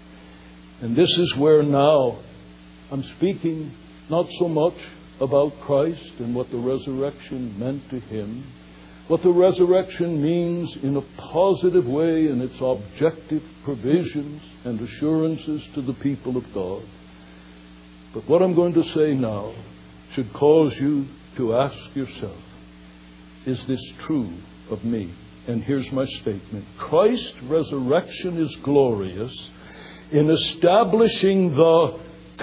And this is where now I'm speaking not so much about Christ and what the resurrection meant to him, what the resurrection means in a positive way in its objective provisions and assurances to the people of God. But what I'm going to say now should cause you to ask yourself, is this true of me? And here's my statement. Christ's resurrection is glorious in establishing the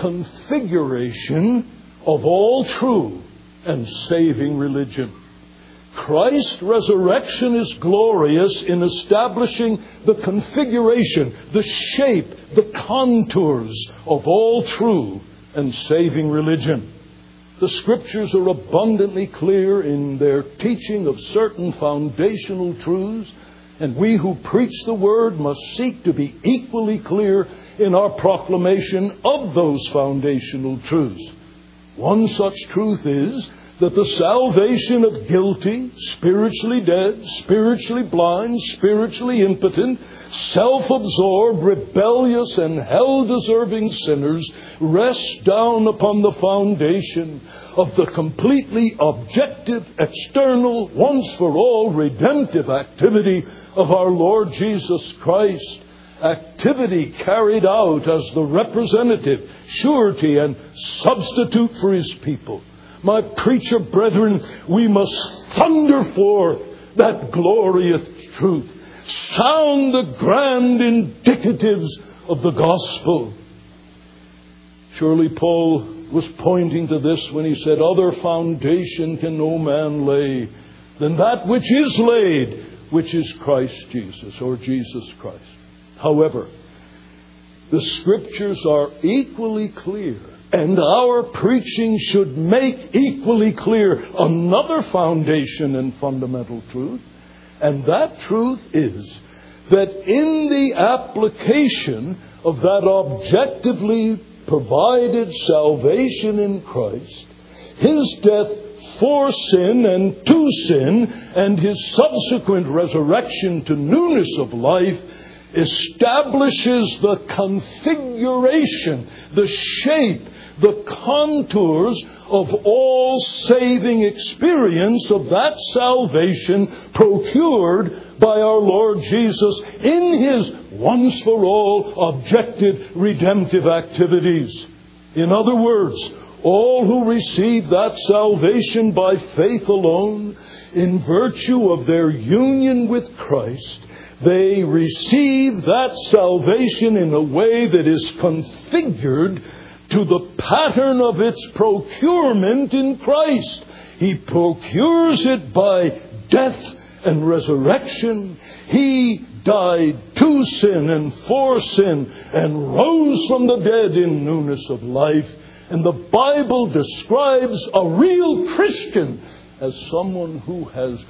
configuration of all true and saving religion. Christ's resurrection is glorious in establishing the configuration, the shape, the contours of all true and saving religion. The Scriptures are abundantly clear in their teaching of certain foundational truths, and we who preach the Word must seek to be equally clear in our proclamation of those foundational truths. One such truth is that the salvation of guilty, spiritually dead, spiritually blind, spiritually impotent, self-absorbed, rebellious, and hell-deserving sinners rests down upon the foundation of the completely objective, external, once-for-all redemptive activity of our Lord Jesus Christ. Activity carried out as the representative, surety, and substitute for his people. My preacher brethren, we must thunder forth that glorious truth. Sound the grand indicatives of the gospel. Surely Paul was pointing to this when he said, other foundation can no man lay than that which is laid, which is Christ Jesus, or Jesus Christ. However, the Scriptures are equally clear, and our preaching should make equally clear another foundation and fundamental truth. And that truth is that in the application of that objectively provided salvation in Christ, his death for sin and to sin, and his subsequent resurrection to newness of life, establishes the configuration, the shape, the contours of all saving experience of that salvation procured by our Lord Jesus in his once-for-all objective redemptive activities. In other words, all who receive that salvation by faith alone, in virtue of their union with Christ, they receive that salvation in a way that is configured to the pattern of its procurement in Christ. He procures it by death and resurrection. He died to sin and for sin and rose from the dead in newness of life. And the Bible describes a real Christian as someone who has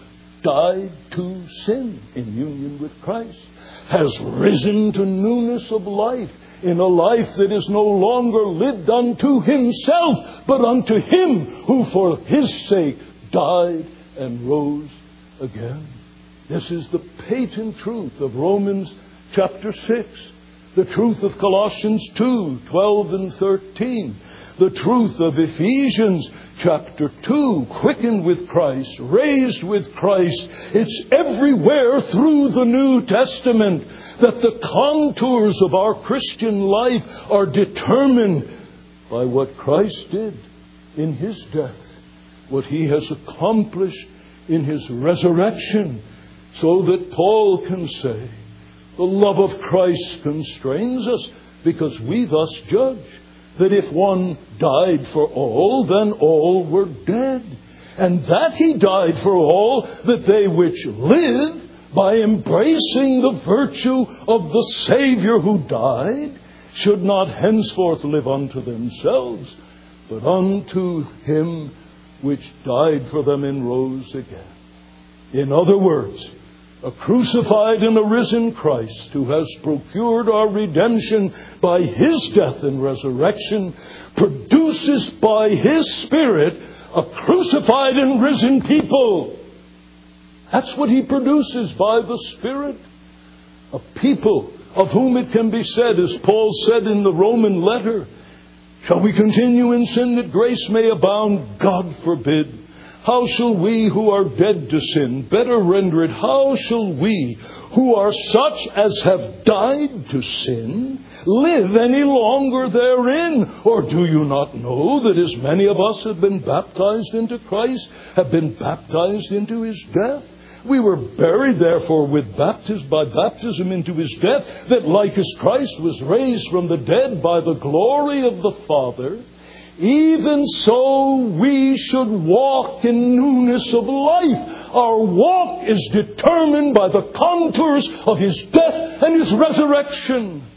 died to sin in union with Christ has risen to newness of life, in a life that is no longer lived unto himself, but unto him who for his sake died and rose again. This is the patent truth of Romans chapter six, the truth of Colossians two, twelve and thirteen, the truth of Ephesians chapter two, quickened with Christ, raised with Christ. It's everywhere through the New Testament that the contours of our Christian life are determined by what Christ did in his death, what he has accomplished in his resurrection, so that Paul can say, the love of Christ constrains us, because we thus judge that if one died for all, then all were dead. And that he died for all, that they which live, by embracing the virtue of the Savior who died, should not henceforth live unto themselves, but unto him which died for them and rose again. In other words, a crucified and a risen Christ, who has procured our redemption by his death and resurrection, produces by his Spirit a crucified and risen people. That's what he produces by the Spirit. A people of whom it can be said, as Paul said in the Roman letter, shall we continue in sin that grace may abound? God forbid. How shall we who are dead to sin, better render it, how shall we who are such as have died to sin live any longer therein? Or do you not know that as many of us have been baptized into Christ, have been baptized into his death? We were buried, therefore, with baptism, by baptism into his death, that like as Christ was raised from the dead by the glory of the Father, even so we should walk in newness of life. Our walk is determined by the contours of his death and his resurrection.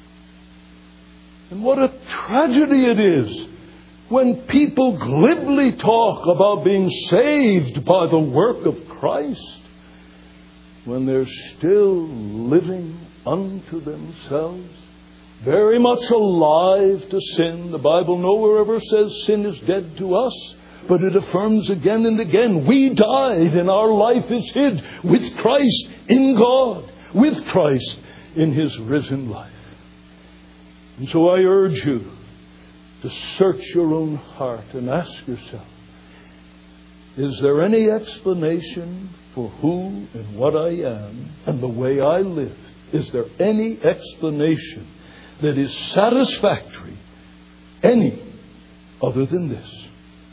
And what a tragedy it is when people glibly talk about being saved by the work of Christ, when they're still living unto themselves, very much alive to sin. The Bible nowhere ever says sin is dead to us, but it affirms again and again, we died and our life is hid with Christ in God, with Christ in his risen life. And so I urge you to search your own heart and ask yourself, is there any explanation for who and what I am and the way I live? Is there any explanation that is satisfactory, any other than this?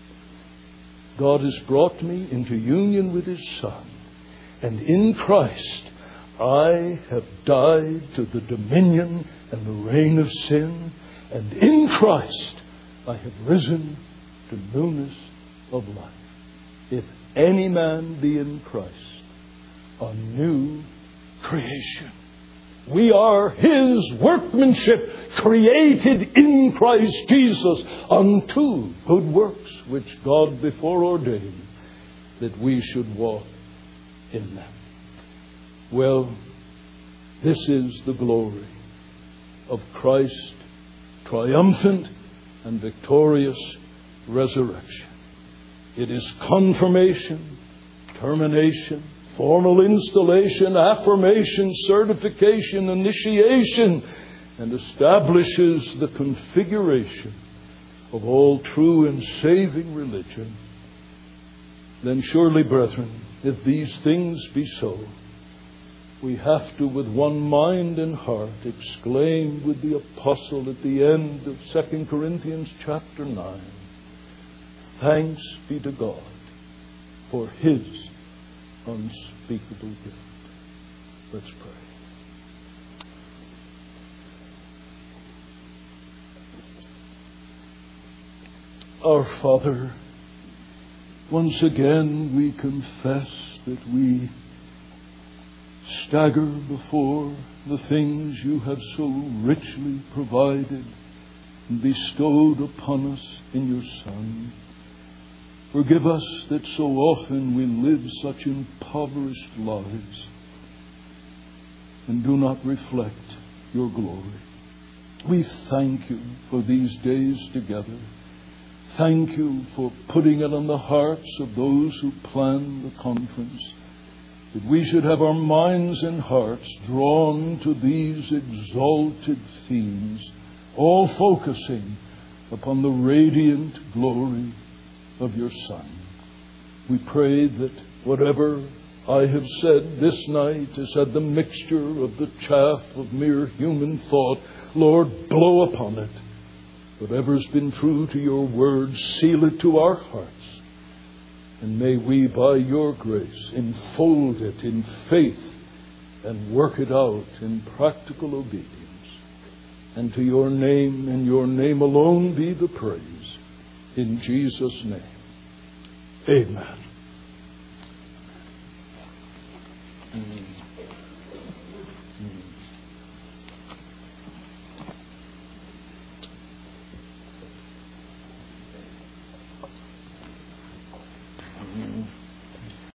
God has brought me into union with his Son, and in Christ I have died to the dominion and the reign of sin, and in Christ I have risen to newness of life. If any man be in Christ, a new creation. We are his workmanship, created in Christ Jesus unto good works, which God before ordained that we should walk in them. Well, this is the glory of Christ's triumphant and victorious resurrection. It is confirmation, termination, formal installation, affirmation, certification, initiation, and establishes the configuration of all true and saving religion. Then surely, brethren, if these things be so, we have to, with one mind and heart, exclaim with the apostle at the end of Second Corinthians chapter nine, thanks be to God for his unspeakable gift. Let's pray. Our Father, once again we confess that we stagger before the things you have so richly provided and bestowed upon us in your Son. Forgive us that so often we live such impoverished lives and do not reflect your glory. We thank you for these days together. Thank you for putting it on the hearts of those who planned the conference, that we should have our minds and hearts drawn to these exalted themes, all focusing upon the radiant glory of your Son. We pray that whatever I have said this night has had the mixture of the chaff of mere human thought, Lord, blow upon it. Whatever's been true to your word, seal it to our hearts. And may we, by your grace, enfold it in faith and work it out in practical obedience. And to your name and your name alone be the praise. In Jesus' name, amen.